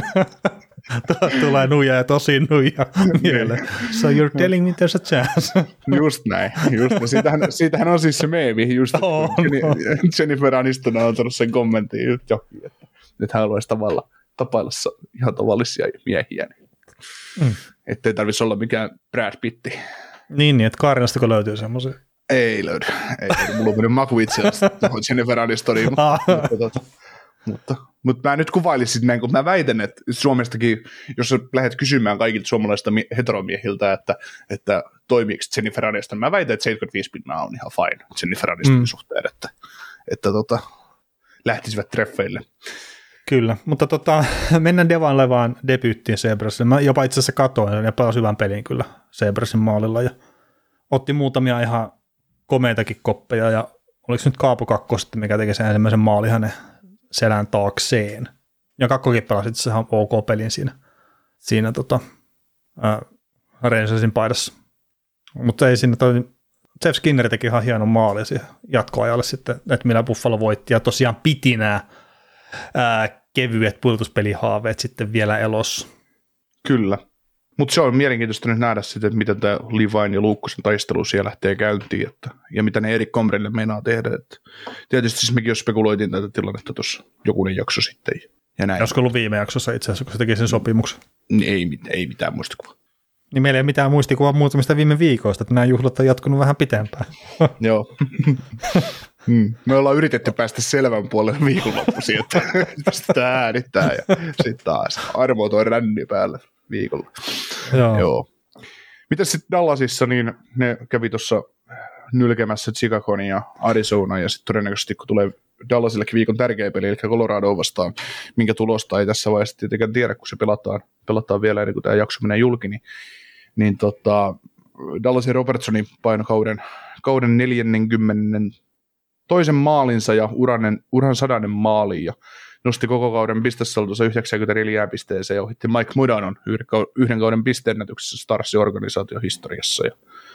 Tulee nuija ja tosi nuija mieleen. So you're telling me there's a chance. Just näin. Just. Siitähän, siitähän on siis se meemi, just, että oh, no. Jennifer Aniston on antanut sen kommentin just jokin, että nyt hän haluaisi tavalla tapailla ihan tavallisia miehiä. Niin. Mm. Että ei tarvitsisi olla mikään Brad Pitti. Niin, niin että Kaarinastako löytyy semmoisia? Ei löydy. Ei löydy. Mulla on mennyt makuitse Jennifer Anistoniin. Mutta, mutta, mutta, mutta mä nyt kuvailisin näin, kun mä väitän, että Suomestakin, jos sä lähdet kysymään kaikilta suomalaisilta heteromiehiltä, että, että toimiiko Jennifer Aniston, mä väitän, että seitsemänkymmentäviisi pinnaa on ihan fine Jennifer Anistonin mm. suhteen, että, että tota, lähtisivät treffeille. Kyllä, mutta tota, mennään Devon Levaan debyyttiin Sabresille. Mä jopa itse asiassa katoin ja pelasi hyvän pelin kyllä Sabresin maalilla ja otti muutamia ihan komeitakin koppeja ja oliko nyt Kaapo Kakko sitten, mikä teki sen ensimmäisen maalin hänen selän taakseen. Ja Kakkokin pelasi itse asiassa ihan ok pelin siinä, siinä tota, äh, Rangersin paidassa. Mutta ei siinä toi, Jeff Skinner teki ihan hienon maalin siihen jatkoajalle sitten, että millä Buffalo voitti ja tosiaan piti nämä Ää, kevyet pudotuspelihaaveet sitten vielä elossa. Kyllä, mutta se on mielenkiintoista nyt nähdä sitten, että miten tämä Levine ja Luukkosen taistelu siellä lähtee käyntiin, että, ja mitä ne Erik Kombrille meinaa tehdä. Että tietysti siis mekin jo spekuloitiin tätä tilannetta tuossa jokunen jakso sitten. Ja näin. Olisiko ollut viime jaksossa itse asiassa, kun se teki sen sopimuksen? Ei, ei mitään muistikuvaa. Niin meillä ei ole mitään muistikuvaa muutamista viime viikoista, että nämä juhlat on jatkunut vähän pitempään. Joo. Hmm. Me ollaan yritetty päästä selvän puolelle viikonloppuisin, että pystytään äänittämään ja sitten taas armo toi ränni päälle viikolla. Joo. Joo. Mitäs sitten Dallasissa, niin ne kävi tuossa nylkemässä Chicagon ja Arizona ja sitten todennäköisesti kun tulee Dallasillekin viikon tärkeä peli, eli Colorado vastaan, minkä tulosta ei tässä vaiheessa tietenkään tiedä, kun se pelataan, pelataan vielä ennen kuin tämä jakso menee julki, niin, niin tota, Dallasin Robertsonin painokauden kauden neljännenkymmenennen toisen maalinsa ja uranen, uran sadannen maaliin ja nosti koko kauden pistesaldossa yhdeksänkymmentäneljä pisteeseen ja ohitti Mike Modanon yhden kauden pisteennätyksessä Starsin organisaation historiassa. Ja,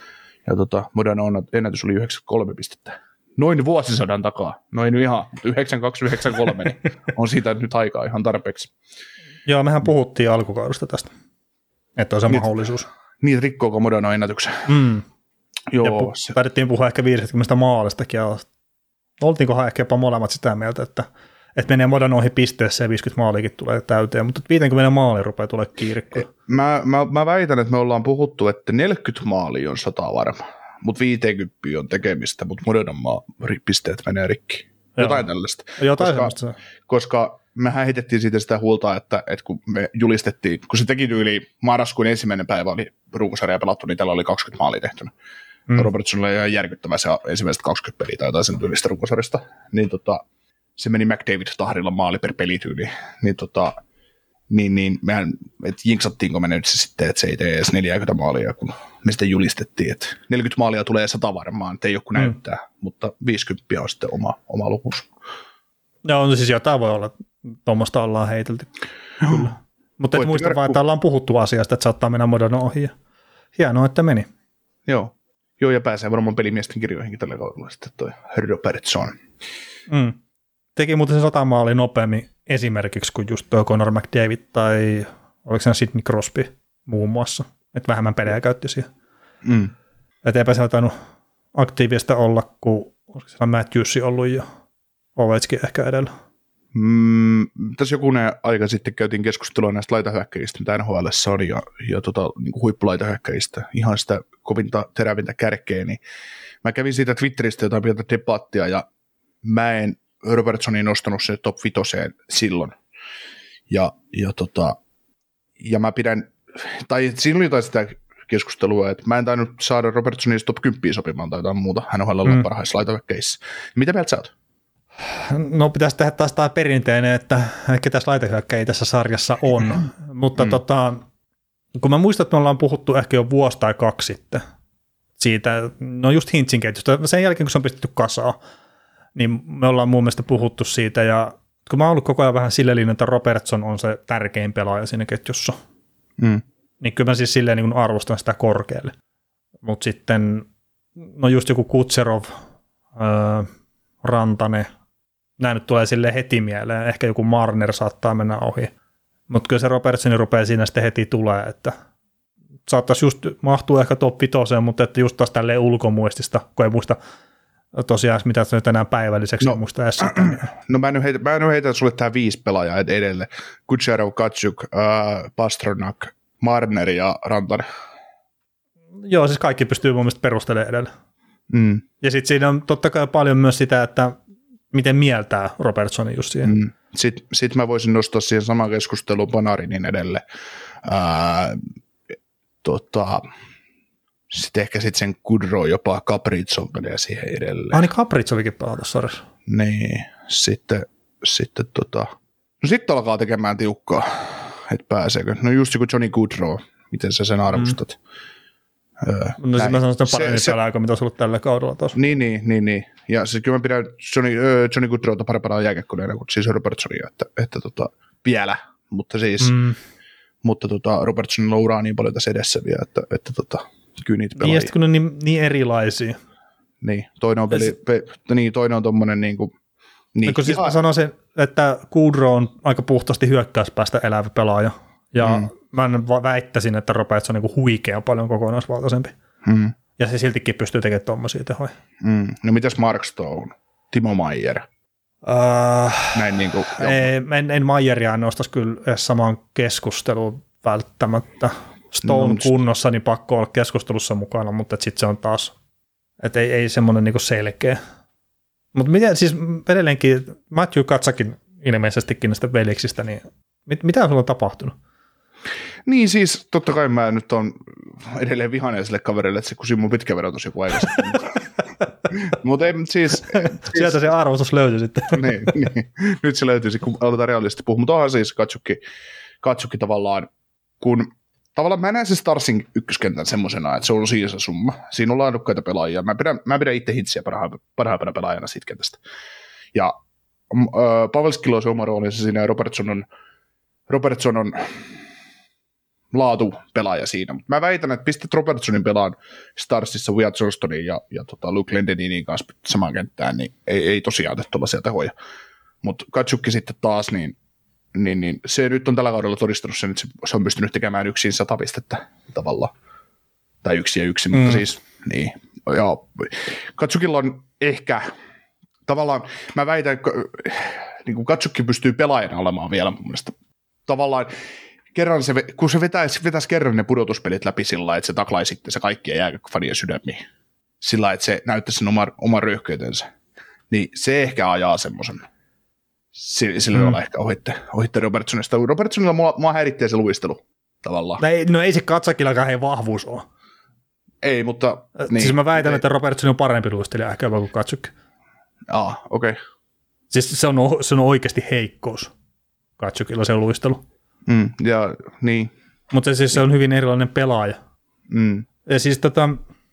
ja tota, Modanon ennätys oli yhdeksänkymmentäkolme pistettä. Noin vuosisadan takaa. Noin ihan, mutta yhdeksänkymmentäkaksi yhdeksänkymmentäkolme niin on siitä nyt aikaa ihan tarpeeksi. Joo, mehän puhuttiin alkukaudesta tästä, että on se niin, mahdollisuus. Niin, rikkoako Modanon ennätyksen? Mm. Joo. Ja pu- se... päätettiin puhua ehkä viisikymmentä maalistakin ja oltiinkohan ehkä jopa molemmat sitä mieltä, että, että menee Modano ohi pisteessä ja viisikymmentä maaliikin tulee täyteen, mutta viisikymmentä maaliin rupeaa tulemaan kiirikkoa. Mä, mä, mä väitän, että me ollaan puhuttu, että neljäkymmentä maalia on sata varma, mutta viisikymmentä on tekemistä, mutta Modanon pisteet menee rikki. Jotain Joo. tällaista. Jotain koska, koska mehän heitettiin siitä sitä huolta, että, että kun me julistettiin, kun se teki yli marraskuun ensimmäinen päivä oli ruukosarja pelattu, niin tällä oli kaksikymmentä maalia tehtynä. Mm. Robertson oli ihan järkyttävä se ensimmäiset kaksikymmentä peliä tai jotain sen tyylistä runkosarjasta, niin tota, se meni McDavid-tahdilla maali per pelityyli, niin, tota, niin, niin mehän, että jinksattiinko me nyt se sitten, että se ei tee edes neljäkymmentä maalia, kun me sitten julistettiin, että neljäkymmentä maalia tulee sata varmaan, että ei joku mm. näyttää, mutta viisikymmentä on sitten oma, oma lukuus. Joo, no siis jotain voi olla, tuommoista ollaan heitelty, kyllä. Mutta et muista vaan, että ollaan puhuttu asiasta, että saattaa mennä Modano ohi, ja hienoa, että meni. Joo. Joo, ja pääsee varmaan pelimiesten kirjoihinkin tällä kaudella sitten toi Robertson. Mm. Teki muuten se sata maali nopeammin esimerkiksi kuin just tuo Connor McDavid tai oliko se Sidney Crosby muun muassa. Että vähemmän pelejä käytti siihen. Mm. Että eipä siellä tainnut aktiivista olla, kun olisiko siellä Matthewsi ollut ja Ovechkin ehkä edellä. Mm, tässä jokunen aika sitten käytiin keskustelua näistä laitahyökkäjistä, mitä N H L:ssä on, ja, ja tota, niin kuin huippulaitahyökkäjistä, ihan sitä kovinta terävintä kärkeä, niin mä kävin siitä Twitteristä jotain pientä debattia, ja mä en Robertsonin nostanut se top vitoseen silloin, ja, ja, tota, ja mä pidän tai siinä oli jotain sitä keskustelua, että mä en tainnut saada Robertsonista top kymmenen sopimaan tai jotain muuta. Hän on hänellä mm. parhaissa laitahyökkäissä. Mitä mieltä sä oot? No pitäisi tehdä taas tämä perinteinen, että ketäs laitahyökkäjiä tässä sarjassa on. Mutta mm. tota, kun mä muistan, että me ollaan puhuttu ehkä jo vuosi tai kaksi sitten siitä, no just Hintzin kehitystä. Sen jälkeen, kun se on pistetty kasaan, niin me ollaan mun mielestä puhuttu siitä. Ja kun mä oon ollut koko ajan vähän sillä linjalla, että Robertson on se tärkein pelaaja siinä ketjussa. Mm. Niin kyllä mä siis silleen niin arvostan sitä korkealle. Mutta sitten, no just joku Kutserov, öö, Rantanen, nämä nyt tulee silleen heti mieleen. Ehkä joku Marner saattaa mennä ohi. Mutta kyllä se Robertsoni rupeaa siinä sitten heti tulee, että saattaisi just mahtua ehkä top vitoseen, mutta että just taas tälleen ulkomuistista, kun ei muista tosiaan mitä se nyt enää päivälliseksi, no, muista edes sitä. No mä en heitä, mä en heitä sulle tähän viisi pelaajaa edelle. Kutserov, Katsuk, äh, Pastrnak, Marner ja Rantanen. Joo, siis kaikki pystyy mun mielestä perustelemaan edellä. Mm. Ja sitten siinä on totta kai paljon myös sitä, että miten mieltää Robertsonin just siihen. Mm. Sitten sit mä voisin nostaa siihen samaan keskusteluun Panarinin edelle. Ää, tota, sitten ehkä sitten sen Kudrow jopa Kaprizov menee siihen edelleen. Ah niin Kaprizovikin pelata sarjassa. Niin, sitten, sitten tota, no sitten alkaa tekemään tiukkaa, että pääseekö. No just joku Johnny Kudrow, miten sä sen arvostat. Mm. Öö, no siis mä sanon sitä paremmin pelaa, mitä olisi ollut tällä kaudella taas. Niin, niin, niin, niin. Ja siis kyllä mä pidän Johnny, öö, Johnny Goodrowta parempana jääkäkköneena kuin siis Robertsonia, että, että tota, vielä, mutta siis, mm. mutta tota, Robertson louraa niin paljon tässä edessä vielä, että, että tota, kyllä niitä pelaajia. Niin, ja kun ne on niin, niin erilaisia. Niin, toinen on, peli, pe, niin, toinen on tommonen niin kuin, niin. Kun siis mä sanoisin, että Goodrow on aika puhtaasti hyökkäyspäästä elävä pelaaja, ja mm. mä väittäisin, että Robertson on niin huikea paljon kokonaisvaltaisempi. Mm. Ja se siltikin pystyy tekemään tommosia tehoja. Mm. No mitäs Mark Stone? Timo Maier? Uh, Näin niin kuin, en, en Maieria nostaisi kyllä edes samaan keskusteluun välttämättä. Stone no, kunnossa, niin pakko olla keskustelussa mukana, mutta sitten se on taas, että ei, ei semmoinen niin selkeä. Mutta miten siis edelleenkin, Matthew Katsakin ilmeisestikin näistä veliksistä, niin mit, mitä sulla on tapahtunut? Niin siis, totta kai mä nyt on edelleen vihainen sille kaverille, että se kun siinä mun pitkä verotus joku aikaisemmin. Mutta ei siis... Sieltä siis, se arvostus löytyi sitten. niin, niin, nyt se löytyisi, kun aletaan realistisesti puhua. Mutta onhan siis Katsukki, Katsukki tavallaan, kun tavallaan mä näen se Starsin ykköskentän semmosena, että se on siinä se summa. Siinä on laadukkaita pelaajia. Mä pidän, mä pidän itse Hintsiä parhaimpana pelaajana siitä kentästä. Ja äh, Pavelskilla on se oma roolinsa siinä, ja Robertson on, Robertson on laatupelaaja siinä. Mutta mä väitän, että pistät Robertsonin pelaan Starsissa Wyatt Johnstonin ja, ja tota Luke Glendeninin kanssa samaan kenttään, niin ei, ei tosiaan tee tuollaisia tehoja. Mutta Katsukki sitten taas, niin, niin, niin se nyt on tällä kaudella todistanut sen, että se on pystynyt tekemään yksin sata pistettä tavallaan. Tai yksi ja yksi, mm. mutta siis niin. Ja Katsukilla on ehkä tavallaan, mä väitän, että niin Katsukki pystyy pelaajana olemaan vielä mun mielestä tavallaan, kerran se, kun se vetäisi, vetäisi kerran ne pudotuspelit läpi sillä lailla, että se taklaisi sitten se kaikkien jääkäfanien sydämiin, sillä lailla, että se näyttäisi sen oman, oman röyhkeytensä, niin se ehkä ajaa semmoisen. Sillä mm. olla ehkä ohitte, ohitte Robertsonista. Robertsonilla mua, mua häirittää se luistelu tavallaan. No ei, no ei se Katsakillakaan hei vahvuus ole. Ei, mutta... Niin, siis mä väitän, ei. että Robertson on parempi luistelija ehkä kuin Katsukki. Aa, okei. Okay. Siis se on, se on oikeasti heikkous Katsukilla se luistelu. Mm, ja niin. Mutta siis se on hyvin erilainen pelaaja. Mm. Ja siis tota,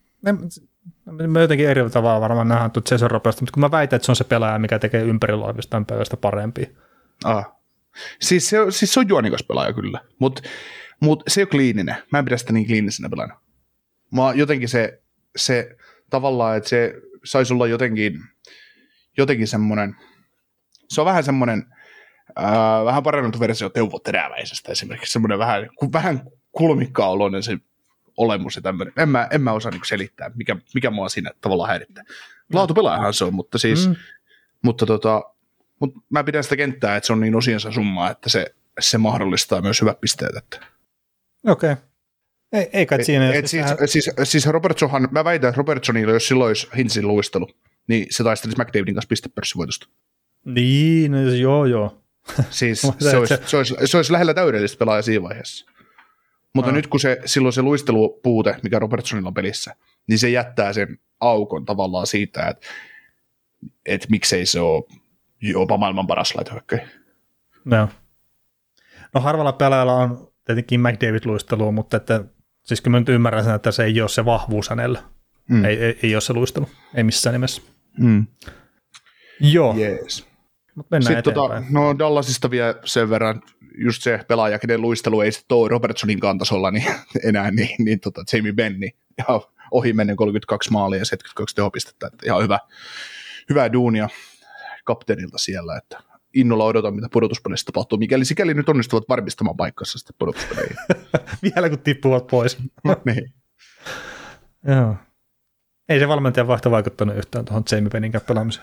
me jotenkin eri tavalla varmaan nähdään tuot Cesar Robertson, mutta kun mä väitän, että se on se pelaaja, mikä tekee ympäriloivistaan pelaajasta parempia. Ah. Siis, se, siis se on juonikas pelaaja kyllä, mutta mut se ei ole kliininen. Mä en pidä sitä niin kliinisenä pelaajana. Mä jotenkin se, se tavallaan, että se saisi olla jotenkin, jotenkin semmoinen, se on vähän semmoinen, ää, vähän parannettu versio Teuvo Teräväisestä esimerkiksi, semmoinen vähän, vähän kulmikkaa-oloinen se olemus ja tämmöinen. En mä, en mä osaa niin selittää, mikä, mikä mua siinä tavallaan häirittää. Laatupelaajahan se on, mutta siis, mm. mutta tota, mutta mä pidän sitä kenttää, että se on niin osiensa summaa, että se, se mahdollistaa myös hyvät pisteet. Että. Okei. Okay. Ei, ei kai siinä. Et siis, tähän... siis, siis Robertsonhan, mä väitän, että Robertsonilla, jos silloin olisi Hintzin luistelu, niin se taistelisi McDavidin kanssa pistepörssivoitosta. Niin, no, joo joo. Siis se olisi, se, olisi, se olisi lähellä täydellistä pelaaja siinä vaiheessa. Mutta Ah. nyt kun se, silloin se luistelupuute, mikä Robertsonilla on pelissä, niin se jättää sen aukon tavallaan siitä, että, että miksei se ole jopa maailman paras laitahyökkäjä. No. no harvalla pelaajalla on tietenkin McDavid-luistelua, mutta että, siis kyllä mä nyt ymmärrän sen, että se ei ole se vahvuus hänellä. Mm. Ei, ei, ei ole se luistelu, ei missään nimessä. Mm. Joo, Yes. mutta mennään Sitten eteenpäin. tota, no Dallasista vielä sen verran, just se pelaaja, kenen luistelu ei sitten ole Robertsonin kantasolla niin, enää, niin, niin tota, Jamie Benn, niin ihan ohi menen kolmekymmentäkaksi maalia ja seitsemänkymmentäkaksi tehopistettä, että ihan hyvä, hyvää duunia kapteenilta siellä, että innolla odotan, mitä pudotuspelissä tapahtuu, mikäli sikäli nyt onnistuvat varmistamaan paikkansa sitten pudotuspeleihin. Vielä kun tippuvat pois. niin. Joo. Ei se valmentajan vaihto vaikuttanut yhtään tuohon Jamie Bennin pelaamiseen.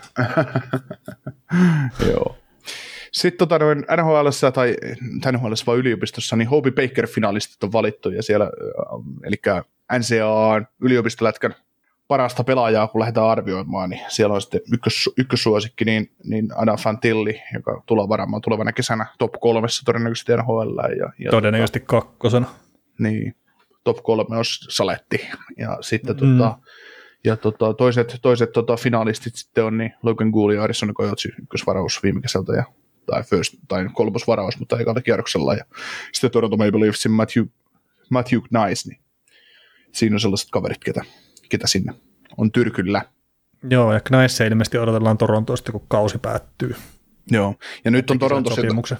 Joo. Sitten tota noin N H L:ssä tai N H L:ssä vai yliopistossa, niin Hobey Baker-finalistit on valittu, ja siellä, eli N C A A yliopistolätkän parasta pelaajaa, kun lähdetään arvioimaan, niin siellä on sitten ykkös, ykkössuosikki, niin, niin Adam Fantilli, joka tulee varmaan tulevana kesänä top kolmessa todennäköisesti N H L. Ja, ja Todennäköisesti tota, kakkosena. Niin, top kolme on Saletti, ja sitten mm. tota, ja tota, toiset, toiset tota, finalistit sitten on niin Logan Gould ja Arizona Coyotes ykkösvaraus viime kesältä, ja, tai, first, tai kolmosvaraus, mutta ekalla kierroksella, ja sitten Toronto Maple Leafsin Matthew, Matthew Knies, niin siinä on sellaiset kaverit, ketä, ketä sinne on tyrkyllä. Joo, ja Knice ilmeisesti odotellaan Torontosta, kun kausi päättyy. Joo, ja nyt on Torontossa,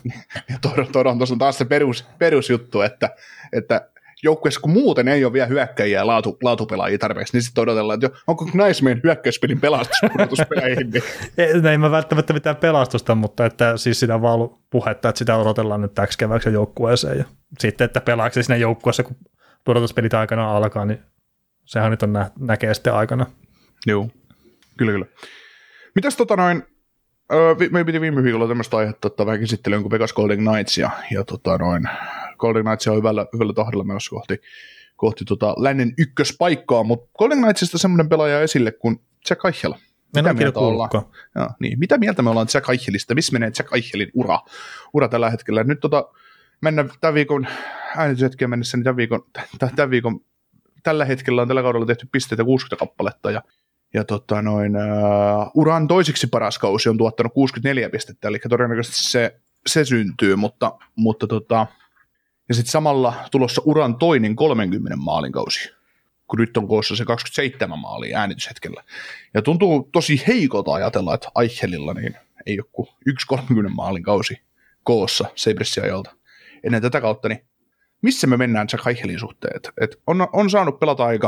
ja Torontossa on taas se perus, perusjuttu, että, että joukkueessa kun muuten ei ole vielä hyökkäjiä ja laatu, laatupelaajia tarpeeksi, niin sitten odotellaan, että jo, onko Knice meidän hyökkäyspelin pelastuspudotuspeleihin. Niin. ei, ei mä välttämättä mitään pelastusta, mutta että siis sitä on vaan ollut puhetta, että sitä odotellaan nyt täksi kevääksi joukkueeseen. Ja sitten, että pelaako se siinä joukkueessa, kun pudotuspelit aikana alkaa, niin sehän nyt on nä- näkee sitten aikana. Joo, kyllä kyllä. Mitäs tota noin, öö, me piti viime viikolla tämmöistä aihetta, että vähän käsittelyyn kuin Vegas Golden Knights, ja, ja tota noin, Golden Knights on hyvällä, hyvällä tahdilla menossa kohti, kohti tota lännen ykköspaikkaa, mutta Golden Knightsista semmoinen pelaaja esille kuin Jack Eichel. Mitä mieltä ollaan? Ja, niin, mitä mieltä me ollaan Jack Eichelistä? Missä menee Jack Eichelin ura, ura tällä hetkellä? Nyt tota, mennään tämän viikon äänityshetkeen mennessä, niin tämän viikon, tämän viikon tällä hetkellä on tällä kaudella tehty pisteitä kuusikymmentä kappaletta, ja, ja tota noin, uh, uran toisiksi paras kausi on tuottanut kuusikymmentäneljä pistettä, eli todennäköisesti se, se syntyy, mutta, mutta tota, ja sitten samalla tulossa uran toinen kolmenkymmenen maalin kausi, kun nyt on koossa se kaksikymmentäseitsemän maalia äänityshetkellä. Ja tuntuu tosi heikolta ajatella, että Eichelilla niin ei ole kuin yksi kolmenkymmenen maalin kausi koossa Sabresin ajalta. Ennen tätä kautta, niin missä me mennään Jack Eichelin suhteen? Et, et on, on saanut pelata aika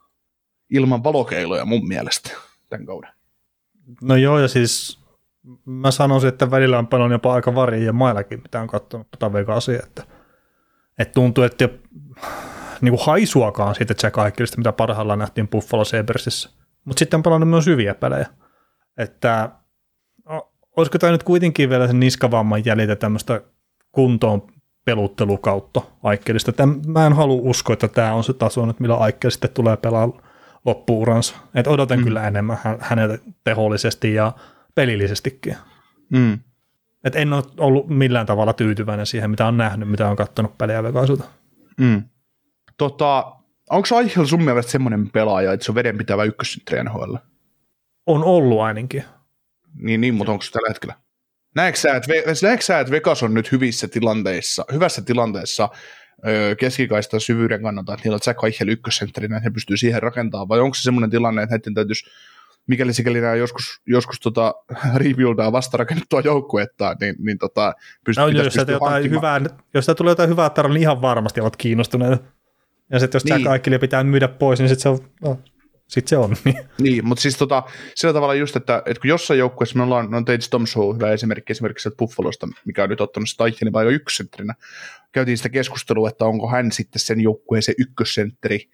ilman valokeiloja mun mielestä tämän kauden. No joo, ja siis mä sanoisin, että välillä on paljon jopa aika varia ja maillakin, mitä on katsonut tota Vegasia, että, että tuntuu, että ei niin kuin haisuakaan siitä Jack Eichelistä, mitä parhaillaan nähtiin Buffalo Sabresissa. Mutta sitten on pelannut myös hyviä pelejä. Että olisiko tämä nyt kuitenkin vielä sen niskavamman jäljitä tämmöistä kuntoon peluttelukautta Eichelistä. Mä en halua uskoa, että tämä on se taso nyt, millä Eichel sitten tulee pelaa loppuuransa. Et odotan mm. kyllä enemmän häneltä tehollisesti ja pelillisestikin. Mm. Et en ole ollut millään tavalla tyytyväinen siihen, mitä on nähnyt, mitä on katsonut pelejä Vegasilta. Mm. Tota, onko Eichel sun mielestä semmoinen pelaaja, että se on vedenpitävä ykkössentteri N H L? On ollut ainakin. Niin, niin mutta onko se tällä hetkellä? Näetkö sä, että, näetkö sä, että Vegas on nyt hyvissä tilanteissa, hyvässä tilanteessa öö, keskikaistan syvyyden kannalta, että niillä on Jack Eichel ykkössentterinä, että he pystyy siihen rakentamaan, vai onko se semmoinen tilanne, että heidän täytyisi, mikäli sikäli nämä joskus, joskus tota, rebuildaa vastarakennettua joukkuetta, niin, niin tota, pystyy, no, jos, jotain hyvää, jos tulee jotain hyvää tarjolla, niin ihan varmasti ovat kiinnostuneita. Ja sitten jos niin. Jack Eichelia pitää myydä pois, niin sitten se on... No. Sitten se on. Niin, niin mutta siis tota, sillä tavalla just, että, että kun jossain joukkueessa me ollaan, no Tage Thompson hyvä esimerkki esimerkiksi Buffalosta, mikä on nyt ottanut sitä Eichelin vaikka ykkössentterinä, käytiin sitä keskustelua, että onko hän sitten sen joukkueen se ykkössentteri,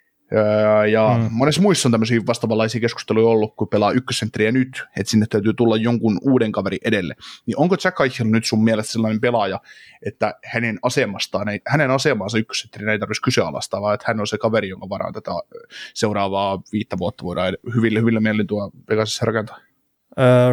öö, ja mm. monessa muissa on tämmöisiä vastaavanlaisia keskusteluja ollut, kun pelaa ykkössentteriä nyt, että sinne täytyy tulla jonkun uuden kaveri edelle, niin onko Jack Eichel nyt sun mielestä sellainen pelaaja, että hänen asemastaan, ei, hänen asemaansa ykkössentterinä ei tarvitsisi kyseenalaistaa, vaan että hän on se kaveri, jonka varaan tätä seuraavaa viittä vuotta voidaan hyvillä, hyvillä mielin tuo Vegasissa rakentaa? Öö,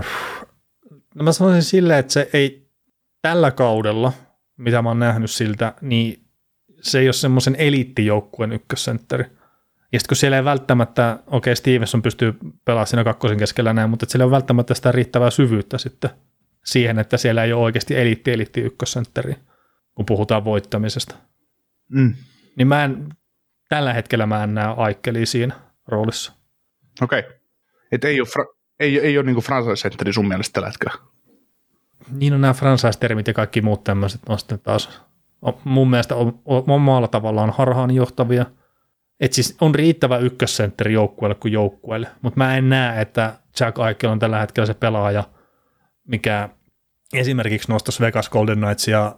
no mä sanoisin silleen, että se ei tällä kaudella, mitä mä oon nähnyt siltä, niin se ei ole semmoisen eliittijoukkueen ykkössentteri. Ja sitten kun siellä ei välttämättä, okei okay, Stevenson pystyy pelaamaan siinä kakkosen keskellä näin, mutta siellä ei ole välttämättä sitä riittävää syvyyttä sitten siihen, että siellä ei ole oikeasti eliitti eliitti ykkössentteri, kun puhutaan voittamisesta. Mm. Niin mä en, tällä hetkellä mä en näe Aikkelia siinä roolissa. Okei. Okay. Että ei ole, fra- ei, ei ole niin kuin franchise-sentteri sun mielestä tällä hetkellä? Niin on nämä franchise-termit ja kaikki muut tämmöiset on sitten taas, on, mun mielestä on, on, omalla tavallaan harhaanjohtavia. Että siis on riittävä ykkössentteri joukkueelle kuin joukkueelle, mutta mä en näe, että Jack Eichel on tällä hetkellä se pelaaja, mikä esimerkiksi nostaisi Vegas Golden Knightsia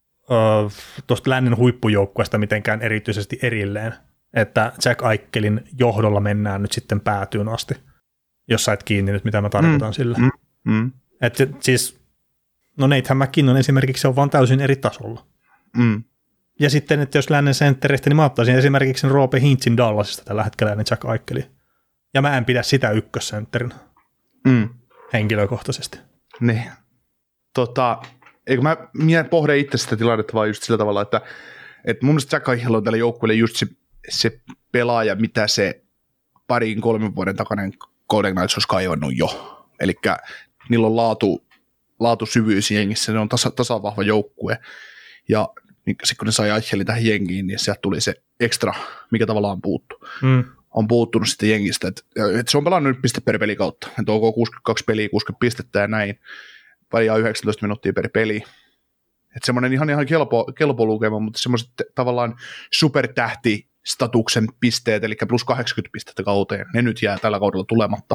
tuosta lännen huippujoukkueesta mitenkään erityisesti erilleen, että Jack Eichelin johdolla mennään nyt sitten päätyyn asti, jos sait kiinni nyt, mitä mä tarkoitan mm. sillä. Mm. Mm. Että siis, no Nathan McKinnon esimerkiksi on vaan täysin eri tasolla. Mm. Ja sitten, että jos lännen sentteristä, niin mä ottaisin esimerkiksi Roope Hintzin Dallasista tällä hetkellä, niin Jack Eicheli. Ja mä en pidä sitä ykkössentterinä mm. henkilökohtaisesti. Niin. Tota, eikö mä, mä pohdin itse sitä tilannetta vaan just sillä tavalla, että, että mun mielestä Jack Eichel on tällä joukkueelle just se, se pelaaja, mitä se parin kolmen vuoden takainen Golden Knights olisi kaivannut jo. Eli niillä on laatu, laatu syvyys jengissä, ne on tasa, tasavahva joukkue. Ja niin sitten kun ne sai Eichelin tähän jengiin, niin sieltä tuli se ekstra, mikä tavallaan on puuttu. Mm. On puuttunut sitten jengistä. Et, et se on pelannut nyt piste per peli kautta. Et onko kuusikymmentäkaksi peliä, kuusikymmentä pistettä ja näin. Vajaa yhdeksäntoista minuuttia per peli. Että semmoinen ihan, ihan kelpo, kelpo lukema, mutta semmoiset tavallaan supertähtistatuksen pisteet, eli plus kahdeksankymmentä pistettä kauteen, ne nyt jää tällä kaudella tulematta.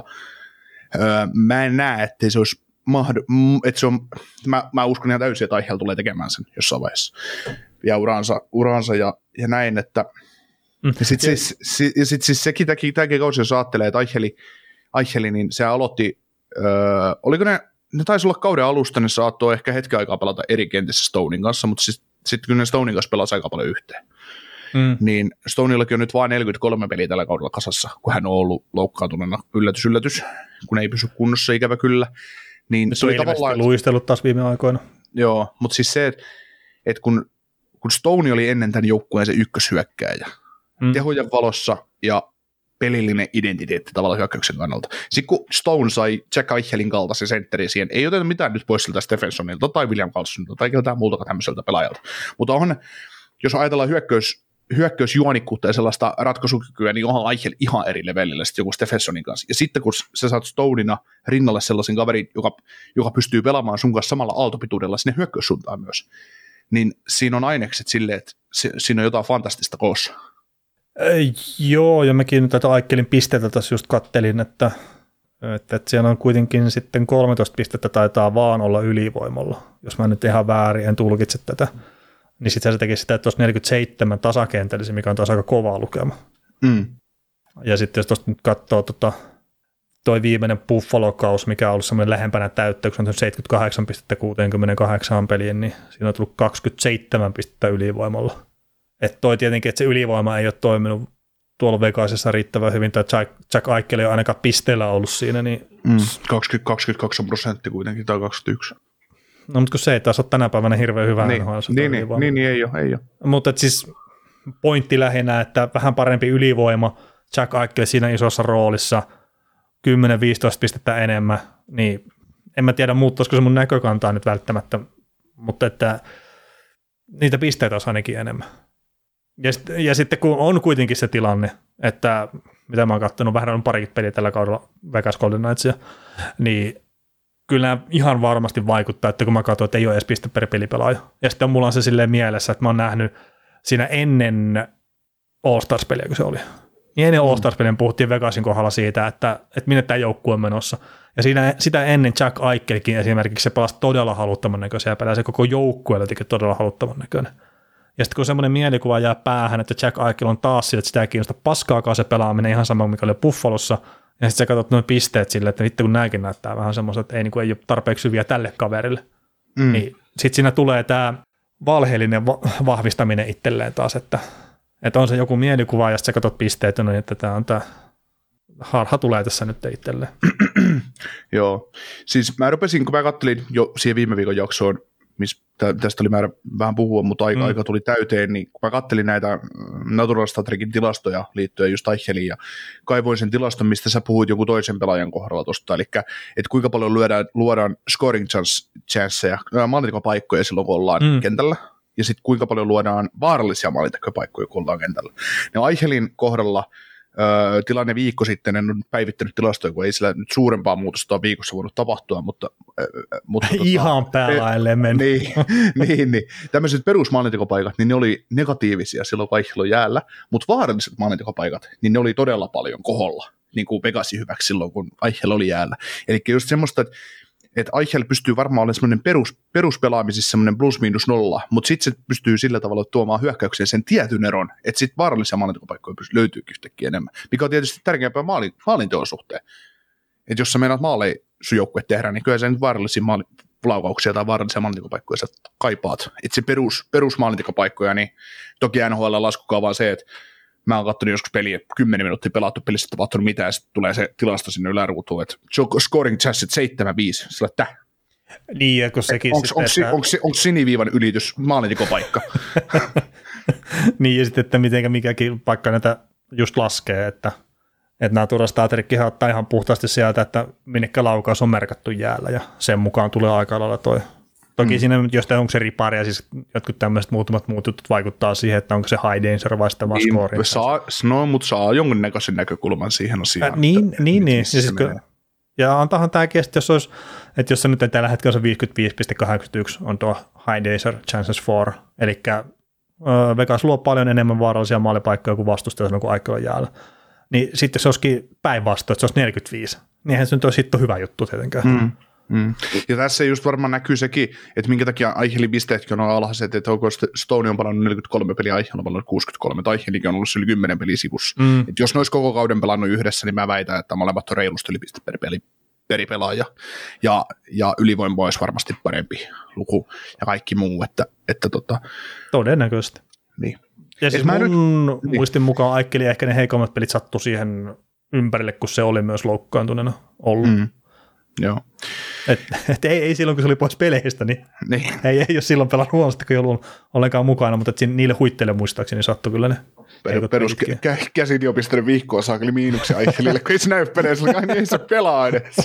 Öö, mä en näe, että se olisi mahdoll... että se on... Mä, mä uskon ihan täysin, että Eichel tulee tekemään sen jossain vaiheessa. Ja uraansa, uraansa ja, ja näin, että... Mm. Ja sitten siis, si, sit siis sekin tämäkin kausi, jos ajattelee, että Eicheli, Eicheli niin se aloitti... Öö, oliko ne... Ne taisi olla kauden alusta, ne saattoi ehkä hetken aikaa pelata eri kentissä Stonein kanssa, mutta sitten sit, kun ne Stonein kanssa pelasi aika paljon yhteen, mm. niin Stoneillakin on nyt vain neljäkymmentäkolme peliä tällä kaudella kasassa, kun hän on ollut loukkaantuneena, yllätys, yllätys, kun ei pysy kunnossa, ikävä kyllä. Niin se on tavallaan luistellut taas viime aikoina. Joo, mutta siis se, että et kun, kun Stone oli ennen tämän joukkueen se ykköshyökkääjä, mm. tehojen valossa ja pelillinen identiteetti tavallaan hyökkäyksen kannalta. Sitten kun Stone sai Jack Eichelin kaltaisen sentteri siihen, ei oteta mitään nyt pois siltä Stephensonilta tai William Carlsonilta tai keltään muultakaan tämmöiseltä pelaajalta. Mutta onhan, jos ajatellaan hyökkäys, hyökkäysjuonikkuutta ja sellaista ratkaisukykyä, niin onhan Eichel ihan eri levelillä sitten joku Stephensonin kanssa. Ja sitten kun sä saat Stonina rinnalle sellaisen kaverin, joka, joka pystyy pelaamaan sun kanssa samalla aaltopituudella sinne hyökkäyssuuntaan myös, niin siinä on ainekset silleen, että se, siinä on jotain fantastista koossa. Ei, joo, ja mäkin nyt tätä Eichelin pisteitä tässä just kattelin, että, että, että siellä on kuitenkin sitten kolmetoista pistettä taitaa vaan olla ylivoimalla, jos mä nyt ihan väärin en tulkitse tätä, niin sitten se tekee sitä, että tuossa neljäkymmentäseitsemän tasakentällisiä, mikä on taas aika kova lukema. Mm. Ja sitten jos tuosta nyt katsoo tota, toi viimeinen Buffalo-kaus, mikä on ollut semmoinen lähempänä täyttä, kun se on seitsemänkymmentäkahdeksan pistettä kuusikymmentäkahdeksan peliin, niin siinä on tullut kaksikymmentäseitsemän pistettä ylivoimalla. Että toi tietenkin, että se ylivoima ei ole toiminut tuolla Vegasissa riittävän hyvin, tai Jack, Jack Eichel ei ole ainakaan pisteellä ollut siinä. Niin mm, kaksikymmentä kaksikymmentäkaksi prosenttia kuitenkin, tai kaksikymmentäyksi. No, mutta kun se ei taas ole tänä päivänä hirveän hyvä. Niin, niin, niin, niin, niin ei ole, ei ole. Mutta siis pointti lähinnä, että vähän parempi ylivoima, Jack Eichel siinä isossa roolissa, kymmenen viisitoista pistettä enemmän, niin en mä tiedä muuttaisiko se mun näkökantaa nyt välttämättä, mutta että niitä pisteitä olisi ainakin enemmän. Ja, sit, ja sitten kun on kuitenkin se tilanne, että mitä mä oon katsonut, vähän on parikin peliä tällä kaudella Vegas Golden Knightsia, niin kyllä ihan varmasti vaikuttaa, että kun mä katson, että ei ole edes piste per pelipelaaja. Ja sitten mulla on se silleen mielessä, että mä oon nähnyt siinä ennen All-Stars-peliä, kun se oli. Niin ennen All-Stars-peliä puhuttiin Vegasin kohdalla siitä, että, että minne tämä joukkue on menossa. Ja siinä, sitä ennen Jack Eichelkin esimerkiksi se pelasi todella haluttavan näköisiä pelejä, se koko joukkue oli todella haluttavan näköinen. Ja sitten kun semmoinen mielikuva jää päähän, että Jack Eichel on taas sille, että sitä ei kiinnosta paskaakaan se pelaaminen, ihan sama mikä oli Buffalossa, ja sitten sä katsot nuo pisteet sille, että vittu kun nämäkin näyttää vähän semmoista, että ei, niin kuin, ei ole tarpeeksi hyviä tälle kaverille. Mm. Niin sitten siinä tulee tämä valheellinen va- vahvistaminen itselleen taas, että, että on se joku mielikuva, ja sitten sä katsot pisteet, no, että tämä on tämä harha tulee tässä nyt itselleen. Joo, siis mä rupesin, kun mä kattelin jo siihen viime viikon jaksoon missä tästä oli määrä vähän puhua, mutta aika, mm. aika tuli täyteen, niin kun mä kattelin näitä Natural Stat Trekkin tilastoja liittyen just Eicheliin, ja kaivoin sen tilaston, mistä sä puhuit joku toisen pelaajan kohdalla tuosta, eli että kuinka paljon luodaan, luodaan scoring chanceja, maalintekopaikkoja silloin, kun ollaan mm. kentällä, ja sitten kuinka paljon luodaan vaarallisia maalintekopaikkoja, kun ollaan kentällä. Ja Eichelin kohdalla Öö, tilanne viikko sitten, en ole päivittänyt tilastoja, kun ei sillä nyt suurempaa muutosta ole viikossa voinut tapahtua, mutta... Öö, mutta ihan tota, päälailleen mennä. Niin, niin, niin. Tämmöiset perusmaalintekopaikat, niin ne oli negatiivisia silloin, kun Eichel on jäällä, mutta vaaralliset maalintekopaikat, niin ne oli todella paljon koholla, niin kuin Vegasin hyväksi silloin, kun Eichel oli jäällä. Eli just semmoista, että että Eichel pystyy varmaan olemaan semmoinen perus, peruspelaamisessa semmoinen plus miinus nolla, mutta sitten se pystyy sillä tavalla tuomaan hyökkäykseen sen tietyn eron, että sitten vaarallisia maalintekopaikkoja löytyykin yhtäkkiä enemmän, mikä on tietysti tärkeämpää maalin, maalinteon suhteen. Että jos sä meinaat maaleja sun joukkue tehdä, niin kyllä sä nyt vaarallisia maalilaukauksia tai vaarallisia maalintekopaikkoja sä kaipaat. Että se perus, perusmaalintekopaikkoja, niin toki N H L laskukaa vaan se, että mä oon katsonut joskus peliä, kymmenen minuuttia pelattu pelissä, tapahtunut mitään, ja sitten tulee se tilasto sinne yläruutuun, että scoring chances seitsemän viisi, sillä että niin, ja kun sekin onko sitten, että... onko siniviivan ylitys maalintekopaikka? Niin, ja sitten, että mitenkä mikäkin paikka näitä just laskee, että, että nämä turvastaatterikkihan ottaa ihan puhtaasti sieltä, että minnekä laukaus on merkattu jäällä, ja sen mukaan tulee aika lailla toi. Toki mm. siinä, jos onko se ripari ja siis jotkut tämmöiset muutamat muut jutut vaikuttaa siihen, että onko se high danger vai sitten vaan niin, scoring. Saa, no, mutta saa jonkinnäköisen näkökulman siihen asiaan. Äh, niin, että, niin, niin. Ja, siis, ja antahan tämä kesti, jos olisi, että jos se nyt tällä hetkellä se viisikymmentäviisi pilkku kahdeksankymmentäyksi on tuo high danger chances for, eli äh, Vegas luo paljon enemmän vaarallisia maalipaikkoja kuin vastustaja silloin, kun Eichel on jäällä. Niin sitten se olisikin päinvastoin, että se olisi neljäkymmentäviisi. Niinhän se nyt olisi hitto hyvä juttu tietenkään. Mm. Mm. Ja tässä just varmaan näkyy sekin, että minkä takia Eichelin pisteetkin on alhaiset, että onko Stone on pelannut neljäkymmentäkolme peliä, Eichel on pelannut kuusikymmentäkolme, tai Eichelikin on ollut yli kymmenen peliä sivussa. Mm. Et jos ne olisi koko kauden pelannut yhdessä, niin mä väitän, että molemmat on reilusti yli piste per peli per pelaaja, ja, ja ylivoima olisi varmasti parempi luku, ja kaikki muu, että, että tota... Todennäköisesti. Niin. Ja siis mun nyt, muistin niin. mukaan Eichelin ehkä ne heikommat pelit sattui siihen ympärille, kun se oli myös loukkaantuneena ollut. Mm. Joo. Et, et ei, ei silloin, kun se oli pois peleistä, niin, niin. ei, ei ole silloin pelannut huonosti, kun ei ollut ollenkaan mukana, mutta et niille huitteille muistaakseni sattui kyllä ne. Perus kä- käsin on pistänyt vihkoa saakeli miinuksen Eichelille, kun ei se näy peleissä, niin ei se pelaa edes.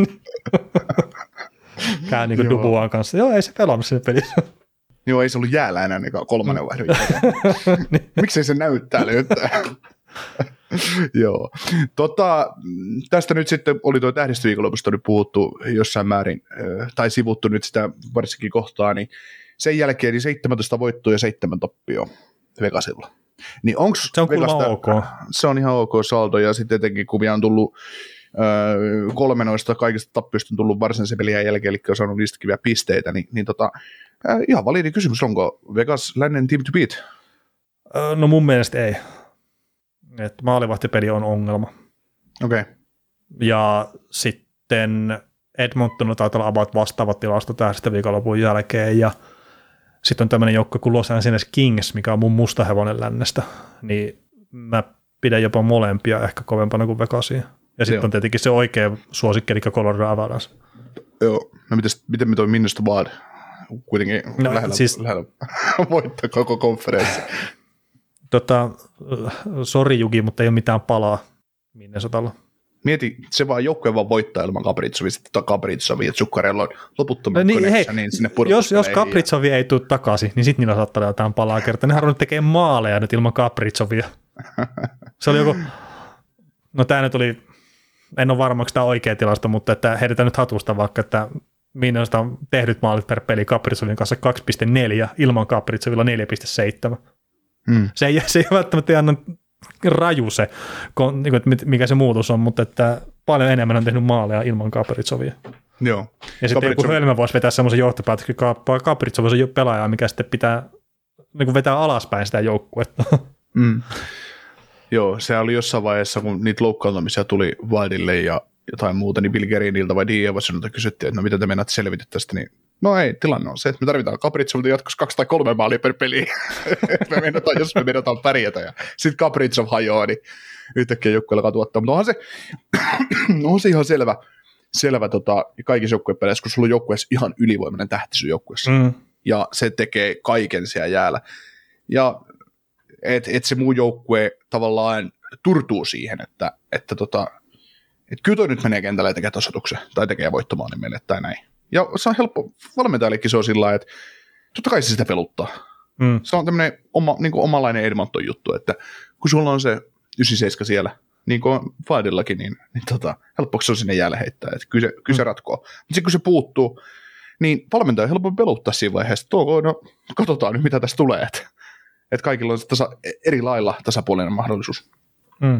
Käy niin kuin Dubuan kanssa. Joo, ei se pelannut sinne pelissä. Joo, ei se ollut jäällä enää niin kolmannen vaihdon jälkeen. niin. Miksei se näy täällä jotain? Joo. Tota, tästä nyt sitten oli tuo tähdistöviikonlopusta nyt puhuttu jossain määrin, tai sivuttu nyt sitä varsinkin kohtaa, niin sen jälkeen niin seitsemäntoista voittoa ja seitsemän tappioa Vegasilla. Niin onks se on Vegasta, ok. Se on ihan ok saldo, ja sitten etenkin kun vielä on tullut öö, kolme noista kaikista tappioista on tullut varsinaisen pelien jälkeen, eli on saanut niistäkin vielä pisteitä, niin, niin tota, äh, ihan validi kysymys, onko Vegas lännen team to beat? No mun mielestä ei. Että maalivahtipeli on ongelma. Okei. Okay. Ja sitten Edmonton taitaa olla about vastaava tilasto tästä viikonlopun jälkeen, ja sitten on tämmöinen joukko kuin Los Angeles Kings, mikä on mun musta hevonen lännestä, niin mä pidän jopa molempia ehkä kovempana kuin Vegasia. Ja sitten on tietenkin se oikea suosikki, eli Colorado Avalanche. Joo, no mites, miten me toi Minnesota Wild kuitenkin no, lähellä, siis, lähellä voittaa koko konferenssi? Tota, sori Juki, mutta ei ole mitään palaa Minnesotalla. Mieti, se vaan joukkue vaan voittaa ilman Kaprizovia, sitten Kaprizovia, että Zuccarello on loputtoman no niin, konessa, niin sinne jos, jos Kaprizovia ja... ei tule takaisin, niin sitten niillä saattaa olla jotain palaa kertaa. Ne halunnut tekee maaleja nyt ilman Kaprizovia. Se oli joku, no tämä nyt oli, en ole varma, onko tämä oikea tilasta, mutta että heitetään nyt hatusta vaikka, että Minnesota on tehnyt maalit per peli Kaprizovin kanssa kaksi pilkku neljä, ilman Kaprizovilla neljä pilkku seitsemän. Hmm. Se, ei, se ei välttämättä ihan raju se, mikä se muutos on, mutta että paljon enemmän on tehnyt maaleja ilman Kaprizovia. Joo. Ja sitten joku Hölmö voisi vetää semmoisen johtopäätöksen, että Kaprizov on se pelaaja, mikä sitten pitää niin vetää alaspäin sitä joukkuetta. Hmm. Joo, se oli jossain vaiheessa, kun niitä loukkaantumisia tuli Wildille ja jotain muuta, niin Bill Gerinilta vai D. Evansonilta kysyttiin, että no mitä te meinaat selvitä tästä, niin no ei, tilanne on se, että me tarvitaan Kaprizovilta jatkossa kaksi tai kolme maalia per peli, me meinataan, jos me meinataan pärjätä, ja sitten Kaprizov hajoaa, niin yhtäkkiä joukkueella alkaa tuottaa, mutta onhan se, onhan se ihan selvä, selvä tota, kaikissa joukkuepeleissä, kun sulla on joukkueessa ihan ylivoimainen tähti sun joukkueessa. Mm. Ja se tekee kaiken siellä jäällä. Ja että et se muu joukkue tavallaan turtuu siihen, että, että tota, et kyllä toi nyt menee kentälle ja tekee tasoituksen, tai tekee voittomaan meille, tai näin. Ja se on helppo, valmentajallekin se on sillä lailla, että totta kai se sitä peluttaa. Mm. Se on tämmöinen oma, niin kuin omanlainen Edmonton juttu, että kun sulla on se yhdeksänkymmentäseitsemän siellä, niin kuin Fadillakin, niin, niin tota, helppoksi se on sinne jäälle heittää, että kyllä se, kyllä se mm. ratkoo. Mutta sitten kun se puuttuu, niin valmentaja on helppo peluttaa siinä vaiheessa, että tuo, no, katsotaan nyt mitä tästä tulee, että, että kaikilla on tasa, eri lailla tasapuolinen mahdollisuus. Mm.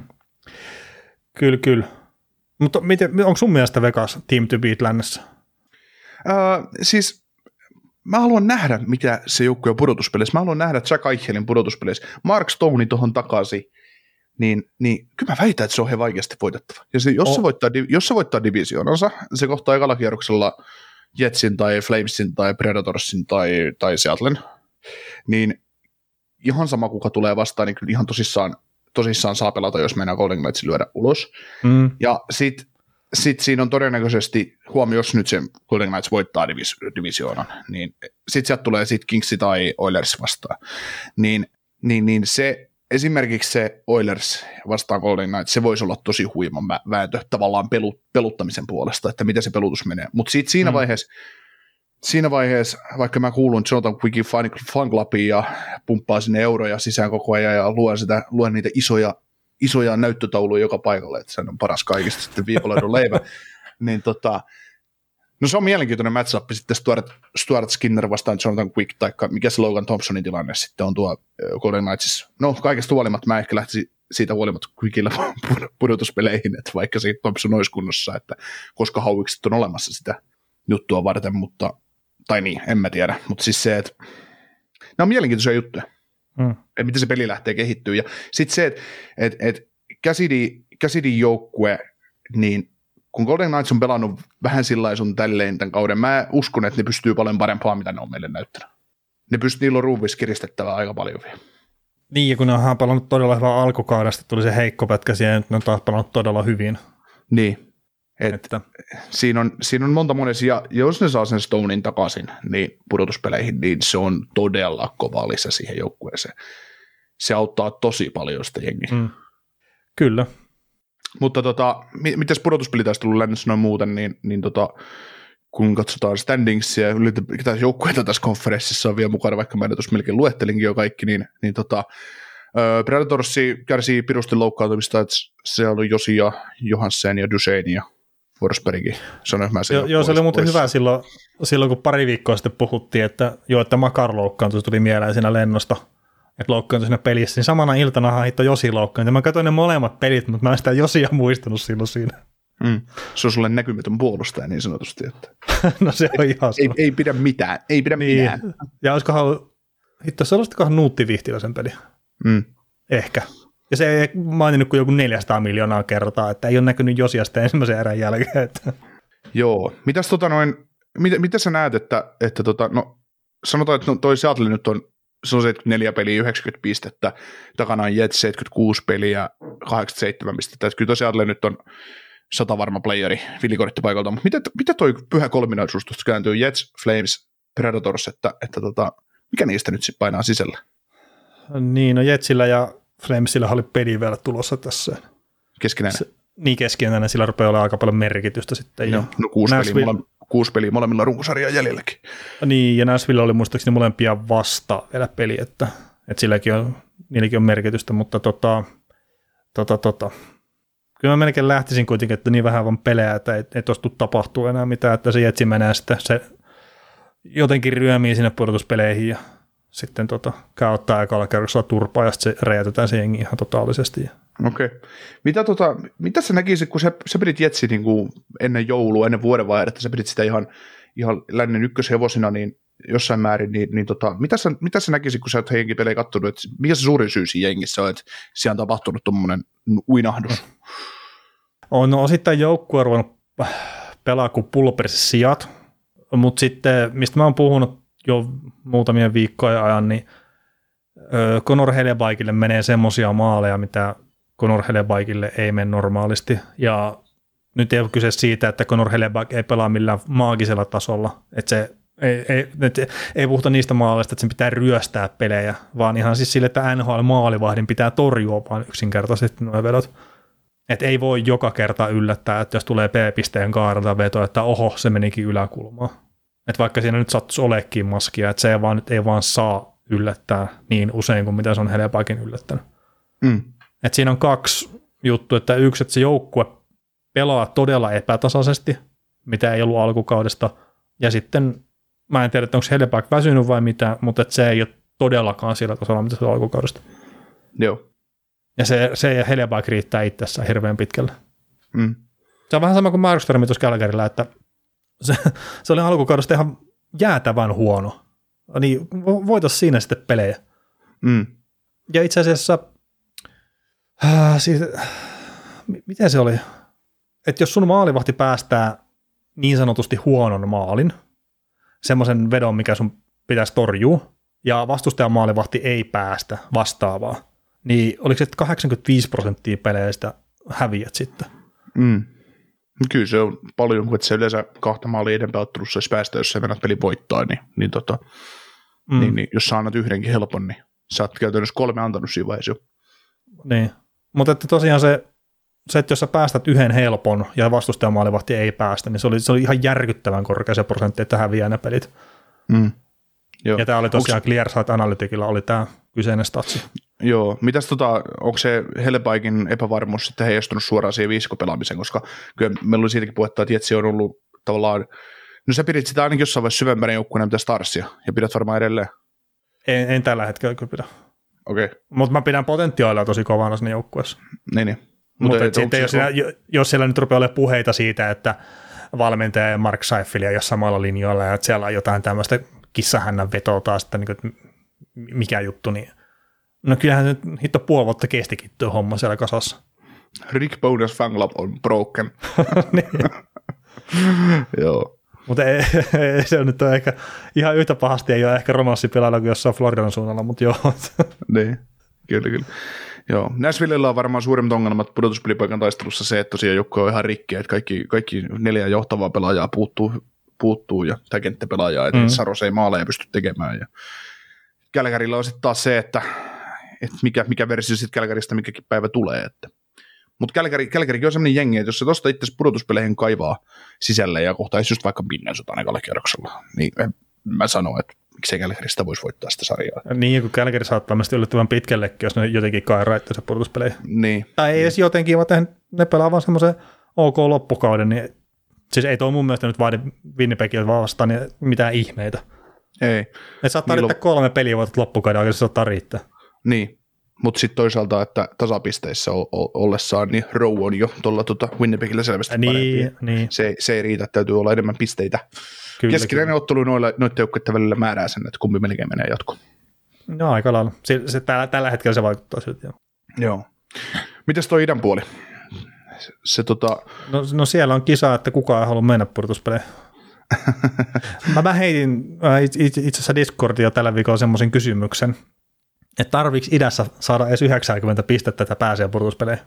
Kyllä, kyllä. Mutta miten, onko sun mielestä Vegas team to beat lännessä? Öö, siis mä haluan nähdä, mitä se joukkue on pudotuspeleissä. Mä haluan nähdä Jack Eichelin pudotuspeleissä. Mark Stoney tuohon takaisin, niin, niin kyllä mä väitän, että se on he vaikeasti voitettava. Ja se, jos, oh. se voittaa, jos se voittaa divisioonansa, se kohtaa ekalla kierroksella Jetsin tai Flamesin tai Predatorsin tai, tai Seattlen, niin ihan sama kuka tulee vastaan, niin kyllä ihan tosissaan, tosissaan saa pelata, jos mennään Golden Knightsin lyödä ulos. Mm. Ja sitten sit siinä on todennäköisesti, huomioon, jos nyt se Golden Knights voittaa divis- divisioonan, niin sitten sieltä tulee sit Kingsi tai Oilers vastaan. Niin, niin, niin se, esimerkiksi se Oilers vastaan Golden Knights, se voisi olla tosi huima vääntö tavallaan pelu, peluttamisen puolesta, että miten se pelutus menee. Mutta sitten siinä mm. vaiheessa, Siinä vaiheessa, vaikka mä kuulun Jonathan Quickin fan, fan clubiin ja pumppaa sinne euroja sisään koko ajan ja luen, sitä, luen niitä isoja, isoja näyttötauluja joka paikalle, että se on paras kaikista sitten viikonloidun leivä, niin tota, no se on mielenkiintoinen matchup sitten Stuart, Stuart Skinner vastaan Jonathan Quick, tai mikä se Logan Thompsonin tilanne sitten on tuo Golden Knightsissa. No kaikesta huolimatta mä ehkä lähtisin siitä huolimatta Quickillä pudotuspeleihin, että vaikka siitä Thompson olisi kunnossa, että koska hauikset on olemassa sitä juttua varten, mutta tai niin, en mä tiedä, mutta siis se, että nämä on mielenkiintoisia juttuja, mm. että miten se peli lähtee kehittyä, ja sitten se, että et, et Cassidy joukkue, niin kun Golden Knights on pelannut vähän sillä sun tälleen tämän kauden, mä uskon, että ne pystyy paljon parempaa, mitä ne on meille näyttänyt. Ne pystyy, niillä on ruuvissa kiristettävää aika paljon vielä. Niin, ja kun ne on pelannut todella hyvää alkukaudesta, tuli se heikko pätkä siihen, että ne on taas pelannut todella hyvin. Niin. Et että. Siinä, on, siinä on monta monessa, ja jos ne saa sen Stonein takaisin niin pudotuspeleihin, niin se on todella kova lisä siihen joukkueeseen. Se auttaa tosi paljon sitä jengiä. Mm. Kyllä. Mutta tota, mitäs pudotuspelitaistelu lännessä noin muuten, niin, niin tota, kun katsotaan standingsia ja ylipäätään joukkueita tässä konferenssissa on vielä mukana, vaikka mä tuossa melkein luettelinkin jo kaikki, niin, niin tota, Predatorsi kärsii pirusti loukkaantumista, että se oli Josi ja Johansen ja Duchesne ja Forsbergin. Joo, jo, se oli muuten pois. Hyvä silloin, silloin, kun pari viikkoa sitten puhuttiin, että jo, että Makar loukkaantui, tuli mieleen siinä lennosta, että loukkaantui siinä pelissä, niin samana iltana hitto Josi loukkaantui. Mä katsoin ne molemmat pelit, mutta mä en sitä Josia muistanut silloin siinä. Mm. Se on sulle näkymätön puolustaja niin sanotusti. Että no se on ihan ei, ei pidä mitään, ei pidä niin. mitään. Ja olisikohan, hitto sellaistikohan Nuutti Vihtilä sen peli. Mm. Ehkä. Ja se ei maininnut kuin joku neljäsataa miljoonaa kertaa, että ei ole näkynyt Josiasta ensimmäisen erän jälkeen. Että. Joo. Mitäs tota noin, mitä, mitä sä näet, että, että tota, no sanotaan, että no, toi Seattle nyt on, se on seitsemänkymmentäneljä peliä, yhdeksänkymmentä pistettä, takana on Jets seitsemänkymmentäkuusi peliä, kahdeksankymmentäseitsemän pistettä, että kyllä toi Seattle nyt on sata varma playeri Vilikortti paikalta, mutta mitä, mitä toi pyhä kolminaisuus tuosta kääntyy Jets, Flames, Predators, että, että tota, mikä niistä nyt sitten painaa sisällä? Niin, no Jetsillä ja Flamesilla oli peli vielä tulossa tässä. Keskinäinen? Se, niin, keskinäinen, sillä rupeaa olemaan aika paljon merkitystä sitten. No, no kuusi, Nashville, peliä, mole, kuusi peliä molemmilla runkosarjaa jäljelläkin. Niin, ja Nashville oli muistaakseni molempia vasta vielä peli, että, että silläkin on, niilläkin on merkitystä, mutta tota, tota, tota. Kyllä mä melkein lähtisin kuitenkin, että niin vähän vaan pelejä, että ei, ei tuosta tapahtuu enää mitään, että se Jetsi menee sitten, se jotenkin ryömii sinne pudotuspeleihin ja sitten tota, käy ottaa ekalla kerroksella turpaa ja sitten se räjätetään se jengi ihan totaalisesti. Okei. Okay. Mitä, tota, mitä sä näkisit, kun sä, sä pidit Jetsi niin kuin ennen joulua, ennen vuodenvaihdetta, sä pidit sitä ihan, ihan lännen ykköshevosina niin jossain määrin, niin, niin tota, mitä, sä, mitä sä näkisit, kun sä oot heidän pelejä katsonut, että mikä se suurin syy siinä jengissä on, että siellä on tapahtunut tuommoinen uinahdus? On no, osittain joukkue ruvennut pelaa kuin pulperissa sijat, mutta sitten, mistä mä oon puhunut jo muutamien viikkojen ajan, niin Conor Hellebuyckille menee semmoisia maaleja, mitä Conor Hellebuyckille ei mene normaalisti, ja nyt ei ole kyse siitä, että Conor Hellebuyck ei pelaa millään maagisella tasolla, että se ei, ei, et, ei puhuta niistä maaleista, että sen pitää ryöstää pelejä, vaan ihan siis sille, että N H L-maalivahdin pitää torjua vaan yksinkertaisesti nuo vedot. Että ei voi joka kerta yllättää, että jos tulee P-pisteen kaarelta veto, että oho, se menikin yläkulmaan. Että vaikka siinä nyt sattuisi olekin maskia, että se ei vaan, nyt ei vaan saa yllättää niin usein kuin mitä se on Hellebuyckin yllättänyt. Mm. Että siinä on kaksi juttua, että yksi, että se joukkue pelaa todella epätasaisesti, mitä ei ollut alkukaudesta, ja sitten mä en tiedä, että onko Hellebuyck väsynyt vai mitä, mutta että se ei ole todellakaan sillä tasolla, mitä se on alkukaudesta. Joo. Ja se, se ja Hellebuyck riittää itsessään hirveän pitkälle. Mm. Se on vähän sama kuin Markström tuossa Calgarylla, että se, se oli alkukaudesta ihan jäätävän huono. Niin voitaisiin siinä sitten pelejä. Mm. Ja itse asiassa, äh, siis, miten se oli? Että jos sun maalivahti päästää niin sanotusti huonon maalin, semmoisen vedon, mikä sun pitäisi torjua, ja vastustajan maalivahti ei päästä vastaavaa, niin oliko se, että kahdeksankymmentäviisi prosenttia peleistä häviät sitten? Mm. Kyllä se on paljon, kun se yleensä kahta maalia edempää ottelussa, jos päästä, jos sä mennät pelin voittaa, niin, niin, tota, mm. niin, niin jos sä annat yhdenkin helpon, niin sä oot käytännössä kolme antanut siinä vaiheessa jo. Niin, mutta että tosiaan se, se, että jos sä päästät yhden helpon ja vastustajan maalivahti ei päästä, niin se oli, se oli ihan järkyttävän korkea se prosentti, että häviää ne pelit. Mm. Joo. Ja tämä oli tosiaan Onks... Clearsight Analyticilla oli tämä kyseinen statsi. Joo, mitäs tota, onko se Hellebuyckin epävarmuus sitten heijastunut suoraan siihen viisikopelaamiseen, koska kyllä meillä oli siitäkin puhetta, että Jetsi on ollut tavallaan, no sä pidit sitä ainakin jossain vaiheessa syvempänä joukkueena mitä Starsia, ja pidät varmaan edelleen. En, en tällä hetkellä kyllä pidä. Okei. Okay. Mutta mä pidän potentiaalia tosi kovana siinä joukkueessa. Niin, niin. Mutta Mut sitten jos, siellä, jos siellä nyt rupeaa olemaan puheita siitä, että valmentaja ja Mark Scheifele ei ole samalla linjoilla ja että siellä on jotain tämmöistä kissahännän vetoa taas, että, niin kuin, että mikä juttu, niin no kyllähän se nyt hitto puoli vuotta kestikin tuo homma siellä kasassa. Rick Bowness fan club on broken. Niin. Joo. Mutta ei, ei, se on nyt on ehkä ihan yhtä pahasti, ei ole ehkä romanssipelailla kuin jossain Floridan suunnalla, mutta joo. Niin, kyllä, kyllä. Joo, Nashvillella on varmaan suurimmat ongelmat pudotuspelipaikan taistelussa se, että tosiaan joukko on ihan rikki, että kaikki, kaikki neljä johtavaa pelaajaa puuttuu, puuttuu ja tai kenttäpelaajaa, että mm. Saros ei maaleja pysty tekemään. Ja Calgarylla on sitten taas se, että, että mikä, mikä versio sitten Calgarysta mikäkin päivä tulee. Että. Mutta Calgary, Calgarykin on sellainen jengi, että jos se tuosta itse pudotuspeleihin kaivaa sisälle ja kohtaisi just vaikka Minnesotan ekalla kierroksella, niin mä sanon, että miksei Calgarysta voisi voittaa sitä sarjaa. Niin, kun Calgary saattaa myös yllättävän pitkällekin, jos ne jotenkin kairaa itseänsä pudotuspeleihin. Niin. Tai ei edes jotenkin, vaan ne pelaa vaan semmoisen ok loppukauden, niin siis ei tuo mun mielestä nyt vaadi Winnipegiltä vastaan niin mitään ihmeitä. Ei. Ne saattaa niin riittää lo- kolme peliä voitat loppukauden, oikeasti saattaa riittää. Niin, mutta sitten toisaalta, että tasapisteissä ollessaan, niin Rowe on jo tuolla tuota Winnipegillä selvästi niin, parempi. Niin. Se, se ei riitä, täytyy olla enemmän pisteitä. Keskinäinen ottelu noilla, noiden joukkueiden välillä määrää sen, että kumpi melkein menee jatkoon. No aika lailla. Se, se, tällä, tällä hetkellä se vaikuttaa siltä. Joo. Mitäs tuo idän puoli? Se, se, tota... no, no siellä on kisa, että kukaan ei halua mennä pudotuspeleihin. mä, mä heitin äh, itse asiassa Discordia tällä viikolla semmoisen kysymyksen, että tarviiko idässä saada edes yhdeksänkymmentä pistettä, että pääsee pudotuspeleihin?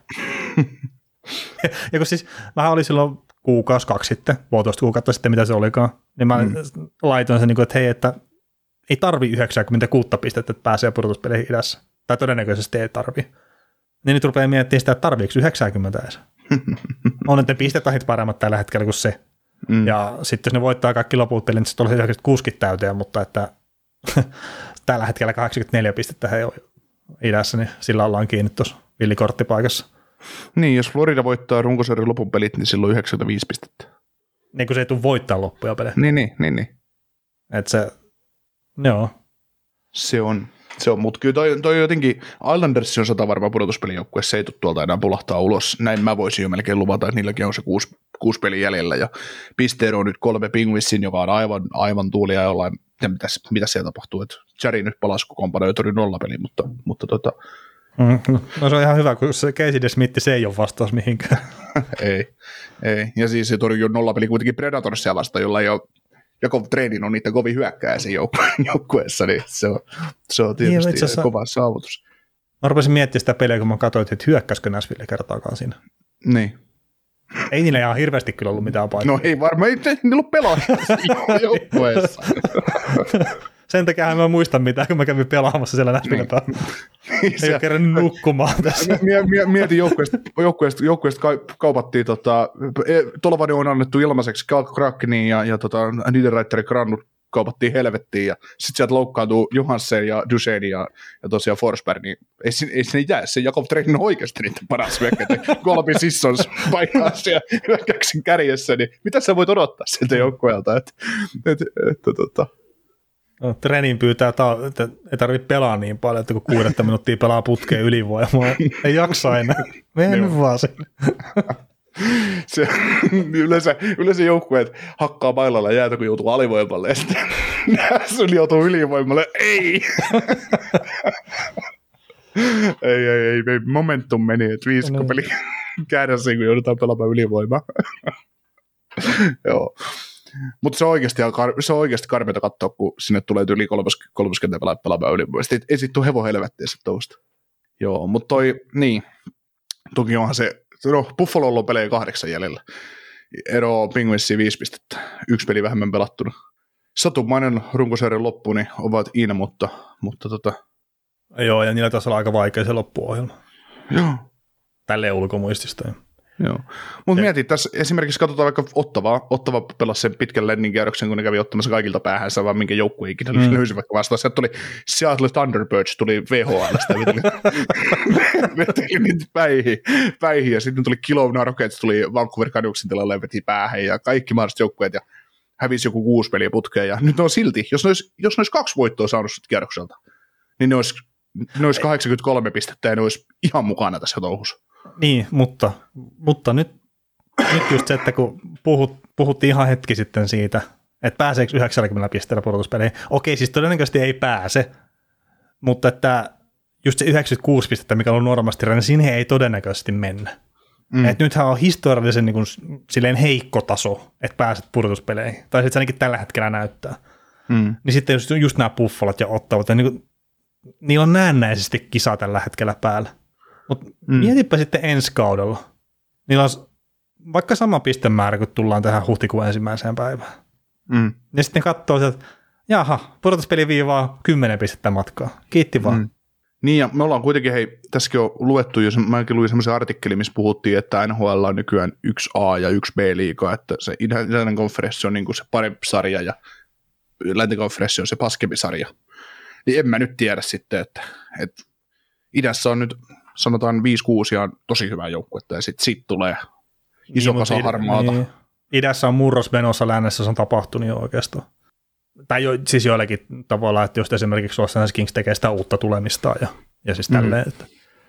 Ja kun siis vähän oli silloin kuukausi, kaksi sitten, puolitoista kuukautta sitten, mitä se olikaan, niin mä mm. laitoin sen, että hei, että ei tarvi yhdeksänkymmentäkuusi pistettä, että pääsee pudotuspeleihin idässä. Tai todennäköisesti ei tarvi. Niin nyt rupeaa miettimään sitä, että tarviiko yhdeksänkymmentä edes. On ne pistetahit paremmat tällä hetkellä kuin se. Mm. Ja sitten jos ne voittaa kaikki loput pelit, niin sitten tulee yhdeksänkymmentäkuusi täyteen, mutta että tällä hetkellä kahdeksankymmentäneljä pistettä he on idässä, niin sillä ollaan kiinni tuossa villikorttipaikassa. Niin, jos Florida voittaa runkosarjan lopun pelit, niin silloin yhdeksänkymmentäviisi pistettä. Niin kuin se ei tule voittaa loppuja pelejä. Niin, niin, niin. niin. Että se, joo. Se on, se on, mutta kyllä toi, toi jotenkin, Islanders on sata varmaan pudotuspelijoukkue, se ei tule tuolta enää pulahtaa ulos. Näin mä voisin jo melkein luvata, että niilläkin on se kuusi, kuusi peli jäljellä, ja pisteero on nyt kolme Penguinsin, joka on aivan, aivan tuulia jollain, ja mitä, mitä siellä tapahtuu, että Jari nyt palasi kokoonpano ja tori nollapeli, mutta, mutta tota, Mm, no se on ihan hyvä, kun se Casey DeSmith, se ei ole vastaus mihinkään. ei, ei. Ja siis se torjuu nollapeli kuitenkin Predatorsia vasta, jolla ei ole, Jakov Trenin on niitä kovin hyökkää siinä joukkueessa, niin se on, se on tietysti niin, asiassa, kova saavutus. Mä rupesin miettimään sitä peliä, kun mä katsoin, että hyökkäisikö Nashville kertaakaan siinä. Niin. Ei niillä ihan hirveästi kyllä ollut mitään paikkaa. No ei varmaan, ei niillä ollut pelaajia joukkueessa. Sen takia mä muistan mitään, kun mä kävin pelaamassa siellä Nashvillen päällä. Ei ole kerran nukkumaan tässä. Mietin joukkueesta, joukkueesta, joukkueesta kaupattiin, tota, Tolvanen on annettu ilmaiseksi Krakeniin ja, ja tota, Niederreiterin Grannut kaupattiin helvettiin ja sitten sieltä loukkaantuu Johansen ja Duchesne ja, ja tosiaan Forsberg, niin ei, ei sinne jää. Se Jakob Trenin on oikeasti niitä paras hyökkäitä. Kolbi Sissons paikkaa siellä hyökkäyksen kärjessä, niin mitä sä voit odottaa sieltä joukkueelta? Että, että, että, että, No, Trenin pyytää, että ei tarvitse pelaa niin paljon, että kun kuudetta minuuttia pelaa putkeen ylivoimaa, ei jaksa enää. Mene vaan sinne. Se, yleensä, yleensä joukkueet hakkaa mailalla jäätä, kun joutuu alivoimalle, ja sitten sun joutuu ylivoimalle. Ei! ei, ei, ei, ei, momentum meni, että viisikko-peli käännäsi, kun joudutaan pelaamaan ylivoimaa. Joo. Mutta se on oikeasti, se on oikeasti karmeita katsoa, kun sinne tulee yli kolmekymmentä pelaajat pelaamaan ylivoimaa. Sitten ei sit tule hevo helvettiä se tousta. Joo, mutta toi, niin, toki onhan se, no, Buffalolla on pelejä kahdeksan jäljellä. Ero Penguinsiin viisi pistettä, yksi peli vähemmän pelattuna. Satumainen runkosarjan loppu, niin ovat in, mutta, mutta tota... Joo, ja niillä taisi olla aika vaikea se loppuohjelma. Joo. Tälleen ulkomuistista. Joo. Mutta mietin, tässä esimerkiksi katsotaan vaikka Ottavaa. Ottava pelasi sen pitkän lennin kierroksen, kun ne kävi ottamassa kaikilta päähänsä, vaan minkä joukkue ikinä mm. löysi vaikka vastaan. Sieltä tuli Seattle Thunderbirds, tuli V H L:stä, veteli niitä päihin, päihin, ja sitten tuli Kelowna Rockets, tuli Vancouver Canucksin tilalle ja veti päähän, ja kaikki mahdolliset joukkueet, ja hävisi joku kuusi peliä putkeen, ja nyt ne on silti, jos ne olisi, jos ne olisi kaksi voittoa saanut kierrokselta, niin ne olisi, ne olisi kahdeksankymmentäkolme pistettä, ja ne olisi ihan mukana tässä touhussa. Niin, mutta, mutta nyt, nyt just se, että kun puhut, puhuttiin ihan hetki sitten siitä, että pääseekö yhdeksänkymmentä pisteellä pudotuspeleihin. Okei, siis todennäköisesti ei pääse, mutta että just se yhdeksänkymmentäkuusi pistettä, mikä on normaalisti, niin sinne ei todennäköisesti mennä. Mm. Et nythän on historiallisen niin kuin, silleen heikko taso, että pääset pudotuspeleihin. Tai sitten se ainakin tällä hetkellä näyttää. Mm. Niin sitten just, just nämä Buffalot ja Ottavat, ja niin kuin, niillä on näennäisesti kisa tällä hetkellä päällä. Mutta mm. mietipä sitten ensi kaudella. Niillä on vaikka sama pistemäärä, kun tullaan tähän huhtikuun ensimmäiseen päivään. Mm. Ja sitten katsoo, että jaha, pudotuspeli viivaa kymmenen pistettä matkaa. Kiitti vaan. Mm. Niin, ja me ollaan kuitenkin, hei, tässäkin on luettu, jos mäkin luin semmoisen artikkelin, missä puhuttiin, että N H L on nykyään yksi A ja yksi B-liiga, että se itäinen konferenssi on niin kuin se parempi sarja ja läntinen konferenssi on se paskempi sarja. Niin en mä nyt tiedä sitten, että, että idässä on nyt sanotaan viisi kuusi ja on tosi hyvää joukkuetta, ja sitten sit tulee iso niin, kasa harmaata. Niin. Idässä on murros menossa, lännessä se on tapahtunut jo oikeastaan. Tai jo, siis joillakin tavalla, että jos esimerkiksi Los Angeles Kings tekee sitä uutta tulemista ja, ja siis tälleen. Mm. Että.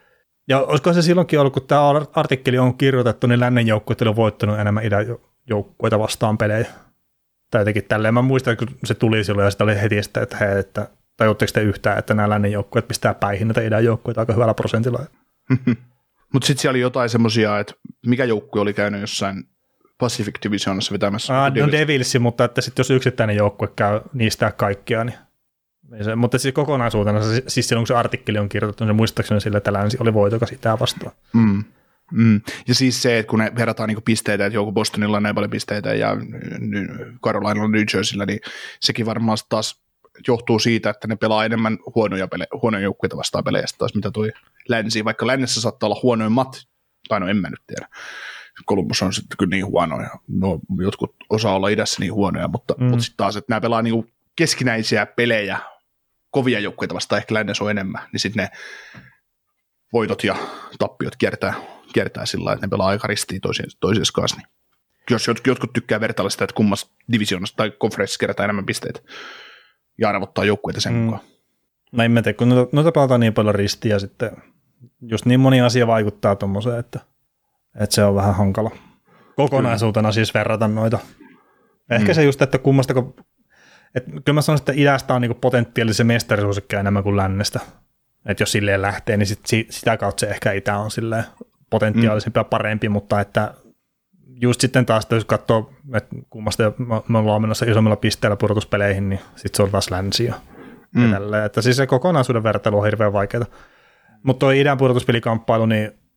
Ja olisiko se silloinkin ollut, kun tämä artikkeli on kirjoitettu, niin lännen joukkueet on voittanut enemmän idän joukkueita vastaan pelejä. Tai jotenkin tälleen. Mä muistan, kun se tuli silloin ja sitä oli heti sitä, että hei, että tajutteko te yhtään, että nämä lännen joukkueet pistää päihin näitä idän joukkueita aika hyvällä prosentilla. Mutta sitten siellä oli jotain semmoisia, että mikä joukkue oli käynyt jossain Pacific Divisionassa vetämässä. Ah, no Devilsi, mutta että sit jos yksittäinen joukkue käy niistä kaikkia, niin se, mutta siis kokonaisuutena, siis silloin kun se artikkeli on kirjoitettu, niin se muistaakseni sillä, että länsi oli voitokas itää vastaan. Mm. Mm. Ja siis se, että kun ne verrataan niinku pisteitä, että joku Bostonilla on näin paljon pisteitä ja Carolinalla New Jerseyllä, niin sekin varmaan taas johtuu siitä, että ne pelaa enemmän huonoja, pele- huonoja joukkueita vastaan peleistä taas, mitä toi länsi, vaikka lännessä saattaa olla huonoimmat, tai no en mä nyt tiedä. Columbus on sitten kyllä niin huonoja, no jotkut osaa olla idässä niin huonoja, mutta, mm. mutta sitten taas, että nämä pelaa niinku keskinäisiä pelejä, kovia joukkueita vastaan, ehkä lännessä on enemmän, niin sitten ne voitot ja tappiot kiertää, kiertää sillä lailla, että ne pelaa aika ristiin toisiinsa kanssa. Niin. Jos jotkut tykkää vertailla sitä, että kummassa divisioonassa tai konferenssissa kerätään enemmän pisteitä, ja arvottaa joukkueita sen mm. mukaan. No en mä tiedä, kun noita, noita pelataan niin paljon ristiä sitten, just niin moni asia vaikuttaa tuommoiseen, että, että se on vähän hankala. Kokonaisuutena kyllä. Siis verrata noita. Ehkä mm. se just, että kummasta, kun, että kyllä mä sanon, että idästä on niinku potentiaalisen mestarisuusikkia enemmän kuin lännestä. Että jos silleen lähtee, niin sit, sitä kautta se ehkä itä on silleen potentiaalisempi ja parempi, mutta että just sitten taas, jos katsoo, että kummasta me ollaan menossa isommilla pisteillä pudotuspeleihin, niin sitten se on taas länsi ja mm. tälleen. Että siis se kokonaisuuden vertailu on hirveän vaikeaa. Mutta tuo idän pudotuspelikamppailu, niin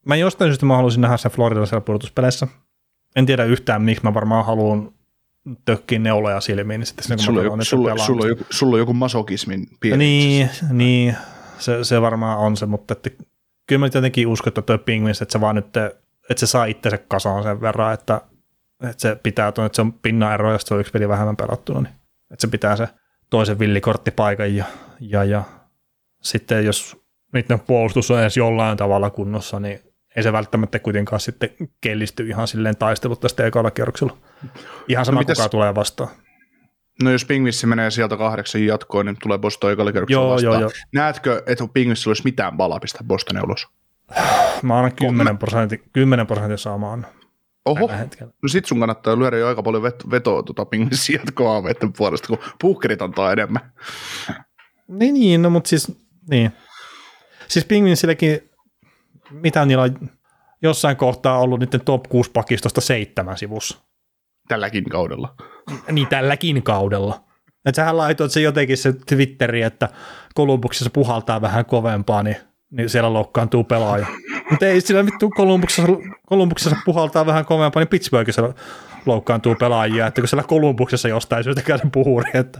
Mä jostain syystä mä haluaisin nähdä sen Floridalla siellä pudotuspeleissä. En tiedä yhtään, miksi mä varmaan haluan tökkiä neuloja silmiin. Niin sitten sulla, on joku, sulla, sulla, on joku, sulla on joku masokismin pieni. Niin, niin se, se varmaan on se, mutta että, kyllä mä jotenkin uskon, että toi Penguins, että se vaan nyt, että se saa itsensä kasaan sen verran, että, että se pitää tuon, että se on pinnaero, jos se on yksi peli vähemmän pelattuna, niin että se pitää se toisen villikorttipaikan ja, ja, ja sitten jos niiden puolustus on edes jollain tavalla kunnossa, niin ei se välttämättä kuitenkaan sitten kellisty ihan silleen taistelut tästä ekalla kierroksella. Ihan sama, no mitäs, kuka tulee vastaan. No jos Penguins menee sieltä kahdeksan jatkoon, niin tulee Boston ekalla kierroksella joo, vastaan. Joo, joo. Näetkö, että Penguinsilla olisi mitään palaa pistää Bostonia ulos? Mä annan kymmenen prosentin, kymmenen prosentin saamaan. Oho, no sit sun kannattaa lyödä jo aika paljon vet- vetoa tuota Penguinsin jatkoaaveiden puolesta, kun puhkerit antaa enemmän. Niin, niin, no mutta siis, niin. Siis Penguinsilläkin, mitä niillä on jossain kohtaa ollut niiden top kuusi pakistosta seitsemän sivussa. Tälläkin kaudella. Niin, tälläkin kaudella. Että sähän laitoit se jotenkin se Twitteri, että Columbuksessa puhaltaa vähän kovempaa, niin, niin siellä loukkaantuu pelaaja. Mutta ei sillä vittu Columbuksessa, Columbuksessa puhaltaa vähän kovempaa, niin Pittsburghissa loukkaantuu pelaajia, että kun siellä Columbuksessa jostain syystäkään sen puhuri, että...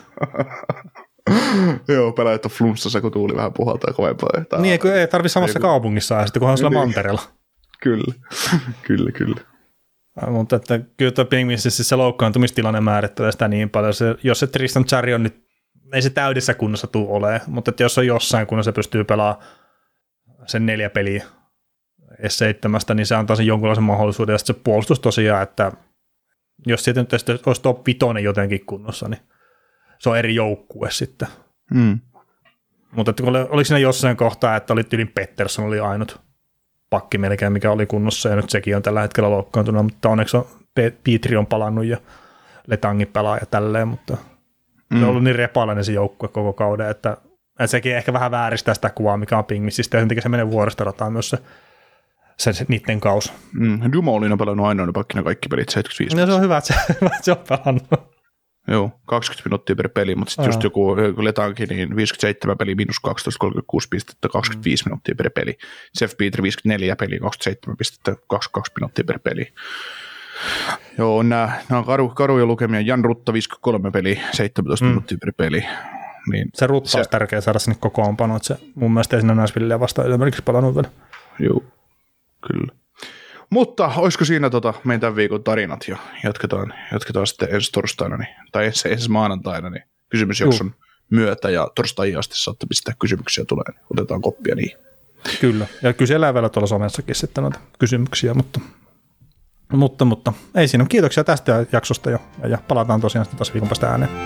Joo, pelaajat on flunssassa, kun tuuli vähän puhaltaa kovempaa. Tää niin, kun ei tarvitse samassa joku... kaupungissa ja sitten kunhan on sillä niin. Mantereella. Kyllä, kyllä, kyllä. Mutta että kyllä tuo Penguinsissä se loukkaantumistilanne määrittelee sitä niin paljon. Se, jos se Tristan Jarry on nyt, ei se täydessä kunnossa tule olemaan, mutta että jos on jossain kunnossa se pystyy pelaamaan sen neljä peliä S seitsemästä, niin se antaa sen jonkunlaisen mahdollisuuden. Ja sitten se puolustus tosiaan, että jos siitä nyt olisi top vitonen jotenkin kunnossa, niin se on eri joukkue sitten. Mm. Mutta että oliko siinä jossain kohtaa, että oli Tylin Pettersson oli ainut pakki melkein, mikä oli kunnossa, ja nyt sekin on tällä hetkellä loukkaantunut, mutta onneksi on Pietri on palannut ja Letangin pelaa ja tälleen, mutta mm. se on ollut niin repalainen se joukkue koko kauden, että, että sekin ehkä vähän vääristää sitä kuvaa, mikä on Penguinsista, ja sen takia se menee vuoristorataan myös se, se, se niiden kaus. Mm. Dumoulin on pelannut ainoana pakkina kaikki pelit seitsemänkymmentäviisi. No se on hyvä, että se, että se on pelannut. Joo, kaksikymmentä minuuttia per peli, mutta sitten just joku, joku Letanki, niin viisikymmentäseitsemän peli, miinus kaksitoista, kolmekymmentäkuusi pistettä, kaksikymmentäviisi mm. minuuttia per peli. Jeff Petri viisikymmentäneljä peli, kaksikymmentäseitsemän pistettä, kaksikymmentäkaksi minuuttia per peli. Joo, nämä, nämä on karu, karuja lukemia. Jan Rutta viisikymmentäkolme peli, seitsemäntoista mm. minuuttia per peli. Niin se Rutta se, olisi tärkeää saada sinne kokoonpanoon, että se mun mielestä ei siinä Nashvillea vastaan esimerkiksi palannut vielä. Joo, kyllä. Mutta olisiko siinä tota, meidän tämän viikon tarinat jo? Jatketaan, jatketaan sitten ensi torstaina, niin, tai ensi, ensi maanantaina, niin kysymysjakson myötä, ja torstai asti saatte pistää kysymyksiä tulee, niin otetaan koppia niihin. Kyllä, ja kysellään vielä tuolla somessakin sitten noita kysymyksiä, mutta, mutta, mutta ei siinä. Kiitoksia tästä jaksosta jo, ja, ja palataan tosiaan sitten taas viikon päästä ääneen.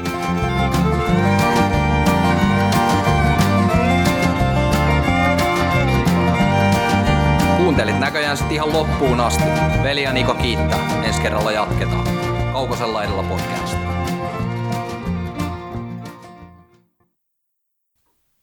Kuuntelit näköjään sitten ihan loppuun asti. Veli ja Niko kiittää. Ensi kerralla jatketaan. Kaukosella edellä podcast.